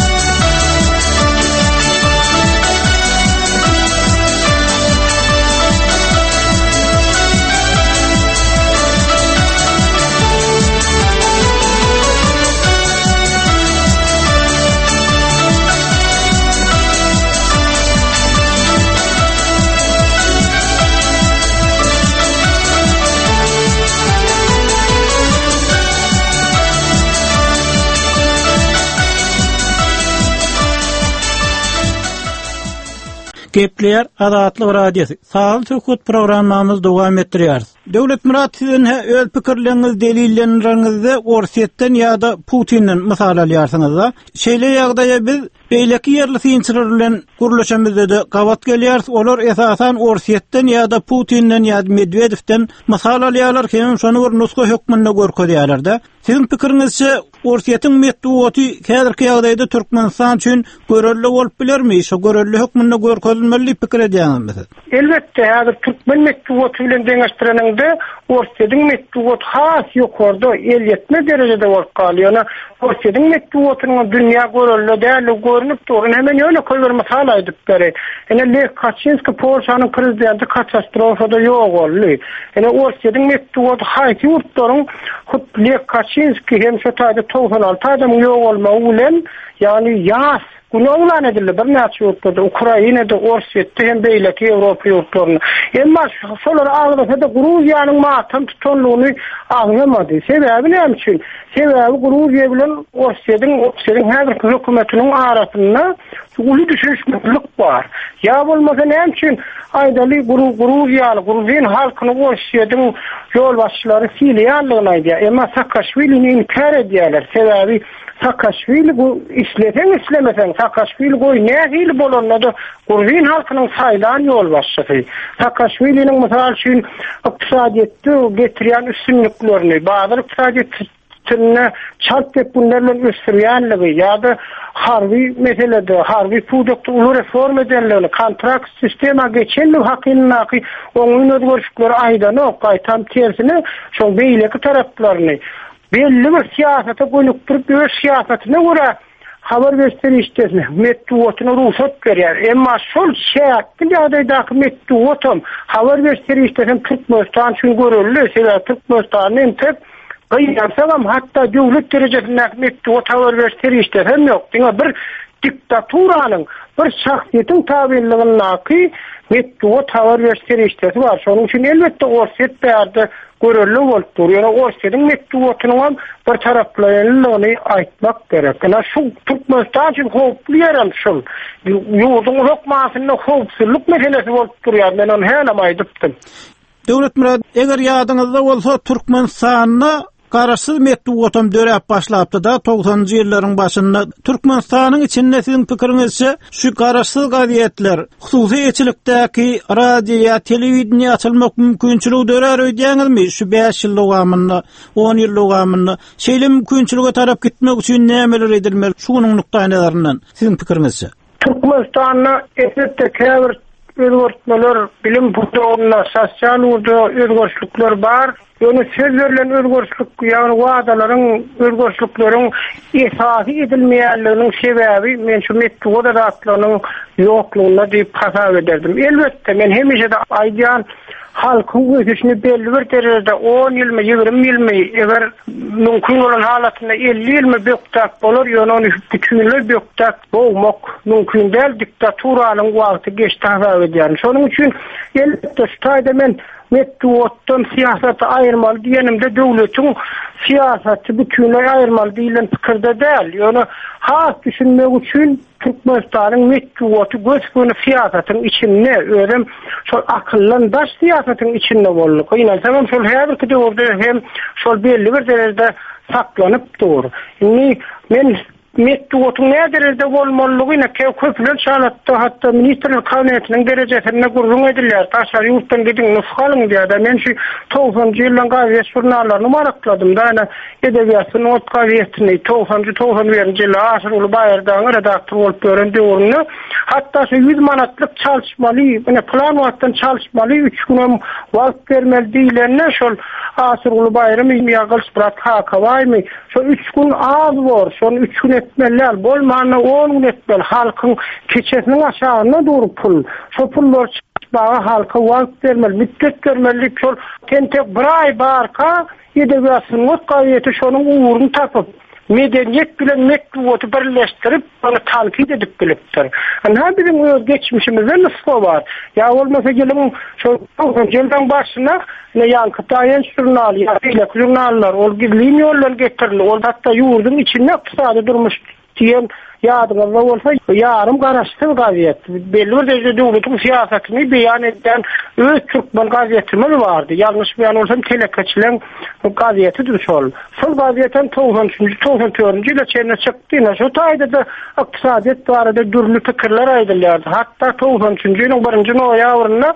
Gepler Adatly radiosu. Sağlık hukuk programmamız dowam etdirýär. Döwlet Murat sizin öz pikirleriniz, delillerinizde Orsiýetden ýa-da Putinden mysal alýarsyňyz da. Şeýle ýagdaýa biz beýleki ýerli synçylar bilen gurulşamyzda da gawat gelýär. Olar esasan Orsiýetden ýa-da Putinden ýa-da Medvedevden mysal alýarlar ki, şonu bir nuska hökmünde görkezýärler da. Sizin pikirinizçe Orsiýetiň metduaty häzirki ýagdaýda Türkmenistan üçin görelli bolup bilermi? Şo görelli hökmünde görkezilmeli pikir edýäňiz. Elbette häzir Türkmen metduaty bilen deňeşdireninde Orsiýetiň metduaty has ýokarda el ýetme derejede bolup galýar. Orsiýetiň metduatynyň dünýä görelli däli görünüp durun hemen ýöne köýler mysal aýdyp beri. Ene Lech Kaczynski Polşanyň prezidenti katastrofada ýok boldy. Ene Orsiýetiň metduaty haýky ýurtlaryň Lech Kaczynski hem şu taýda 96 adam ýok bolmagy bilen ýani ýas günahlan edildi. Bir näçe ýurtlarda Ukrainada, Orsiýetde hem beýleki Ýewropa ýurtlaryna. Emma şolar agryda Gruziýanyň matam tutanlygyny aňlamady. Sebäbi näme üçin? Sebäbi Gruziýa bilen Orsiýetiň häzirki hökümetiniň arasynda ulu düşünüşmeklik var. Ya bolmasa näme üçin aýdaly Gruziýaly, Gruzin halkyny goşýadym yol başçylary filiallygyna aýdýar. Emma Saakashvili'ni inkar edýärler. Sebäbi Saakashvili bu islemesen Saakashvili goý nähili bolanda Gruzin halkynyň saýlan yol başçysy. Saakashvili'nin mysal üçin ykdysadyetde getirýän üstünliklerini, bazyr ykdysadyetine çarp dep bunlardan ösürýänligi ýa-da harbi meselede, harbi pudukda ulu reform edenleri, kontrakt sistema geçenli hakkınaki onun özgürlükleri aydan o, tam tersine şol beyleki taraflarını belli bir siyasete koyup durup bir siyasetine göre haber gösterişlerine mettuotuna ruhsat veriyor. Emma şol şehattın ýagdaýdaky mettuotum haber gösterişlerine Türkmenistan için görüldü. Sebäbi Türkmenistan'ın tek gayyansam hatta döwlet derejesinde mettuot haber gösterişler hem yok. Diňe bir diktaturanyň bir şahsiýetiň tabiinligini mettuot haber gösterişleri var. Şonuň üçin elbetde orset bärde görüllü bolup durýar. Orsetin mettuotunyň bir taraplarını aýtmak gerek. Ana şu Türkmenistan üçin howply ýerim şol. Ýurdun hokmasyny howpsuzlyk meselesi bolup durýar. Men onu hem aýdypdym. Döwlet Murad, eger ýadyňyzda bolsa Türkmenistanyna garaşsyz metduotam dörep başlapdy da 90-njy ýyllaryň başynda Türkmenistanyň içinde sizin pikiriňizçe şu garaşsyz gaziýetler hususy eçilikdäki radio, telewizioniýa açylmak mümkinçiligi dörer öýdäňizmi? Şu 5 ýyl dowamynda, 10 ýyl dowamynda şeýle mümkinçilige tarap gitmek üçin nämeler edilmeli? Şunyň nukdaýy nazaryndan sizin pikiriňizçe. Türkmenistanyna etde käbir özgörtmeler, bilim buýruguna, sosial özgörçlükler bar. Ýöne söz verilen özgörçlük, ýagny wagdalaryň, özgörçlükleriň esasy edilmeýänliginiň sebäbi men şu metduat adatlarynyň ýoklugyna diýip hasap ederdim. Elbetde men hemişe de aýdýan halkyň öýüşini belli bir derejede 10 ýylmy, 20 ýylmy, eger mümkin bolan halatynda 50 ýylmy bökdak bolar, ýöne onu bütünle bökdak bolmak mümkin däl. Diktaturanyň wagty geçdi hasap edýär. Şonuň üçin elbetde şu taýda men metduotdan siýasaty aýyrmaly diýenimde döwletiň siýasaty bütünle aýyrmaly diýilen pikirde däl. Ýöne has düşünmek üçin Türkmenistanyň metduoty göçgüni siýasatyň içinde özüm şol akyllandaş siýasatyň içinde bolýar. Ýa-da şol her bir döwürde hem şol belli bir derejede saklanyp dur. Men metduotyň ne derejede bolmalygyna köplen şalatda hatda ministrlik kabinetiniň derejesine gurrun edilýär. Taşary ýurtdan gediň nusgalyň diýär. Men şu 90-njy ýyllaryň gazetesi jurnallaryny marakladım da ana edebiýatyny ot gazetini 90-91-nji ýyly Aşyryl Baýardaň redaktor bolup görende orny hatta şu 100 manatlyk çalışmaly, ene plan wagtdan çalışmaly 3 gün wagt bermeli diýilende şol Aşyryl Baýarym ýagylş bırak hakawaýmy şu 3 gün az bor, şonu 3 gün etmeler, bolmany 10 gün etmeli, halkyň keçesiniň aşagyna durup pul. Şu pullar çıkmağa halka wagt bermeli, müddet bermeli, şol tentek bir aý barka edebiýatyň ot gaýety şonuň uğuruny tapyp medeniýet bilen metduoty birleşdirip onu tanqid edip bilipdir. Ana bizim öz geçmişimizde nusga bar. Ya bolmasa gelin şu jelden başyna ne ýankytaýan jurnal, ýa-da jurnallar, ol gizlin ýollar getirildi. Ol hatda ýurdun içinde ykdysady durmuş diýen ýadyňyzda bolsa ýarym garaşsyz gaziýet. Belli bir derejede döwletiň siýasatyny beýan eden öz türkmen gaziýetimiz bardy. Ýalňyş beýan bolsam telekeçilen gaziýetidir şol. Şol gaziýetten 94-nji ýylda çenle çykdy. Şu taýda da ykdysadyet barada dürli pikirler aýdylýar. Hatda 93-nji ýylyň 1-nji noýabryna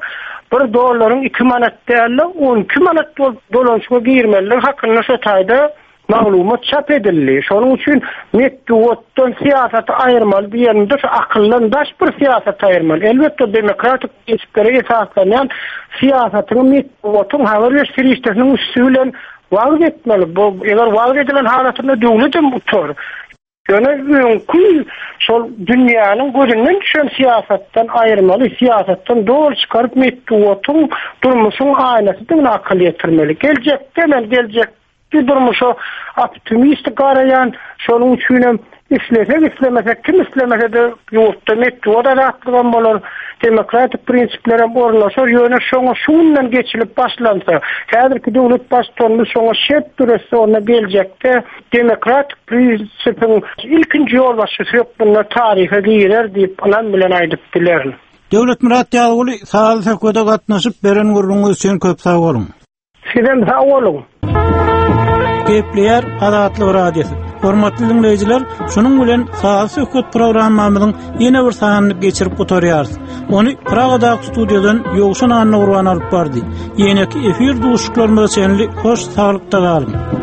$1 2 manat däli 12 manat dolanşyga girmeli hakynda şu taýda maglumat çap edildi. Şonuň üçin metduotdan siýasaty aýyrmaly diýende şu akyllandaş bir siýasat aýyrmaly. Elbetde demokratik prinsiplere esaslanýan siýasatyň metduotyň habar gösterişleriniň üstünden wagt etmeli. Bu eger wagt edilen halatynda döwletim utur. Ýöne mümkin şol dünýäniň gözünden düşen siýasatdan aýyrmaly, siýasatdan dol çykaryp metduotyň durmuşyň aýnasyny akıl ýetirmeli. Geljek bir durmuşa optimist garayan, şonuň üçin islemesek kim islemese de ýurtda metduot adatlygan bolar. demokratik prinsiplere ornaşar ýöne şoňa şundan geçilip başlansa, häzirki döwlet başçylygy şoňa şert dursa ona geljekde demokratik prinsipin ilkinji ýol başçysy ýok, bunlar taryha girer diýip anan bilen aýdyp bilerin. Döwlet Murat Ýalygoly sağal söhbete gatnaşyp beren gurulmagy üçin köp sag bolun. Sizem sag bolun. Gepleýär Azatlyk radiosu. Hormatly dinleýijiler, şunuň bilen sağal söhbet programmamyzyň ýene bir sanyny geçirip oturýarys. Ony Pragadaky studiodan Ýogşan Anna Urban alyp bardy. Ýene-ki efir duşuklarymyza çenli hoş, saglyqda galyn.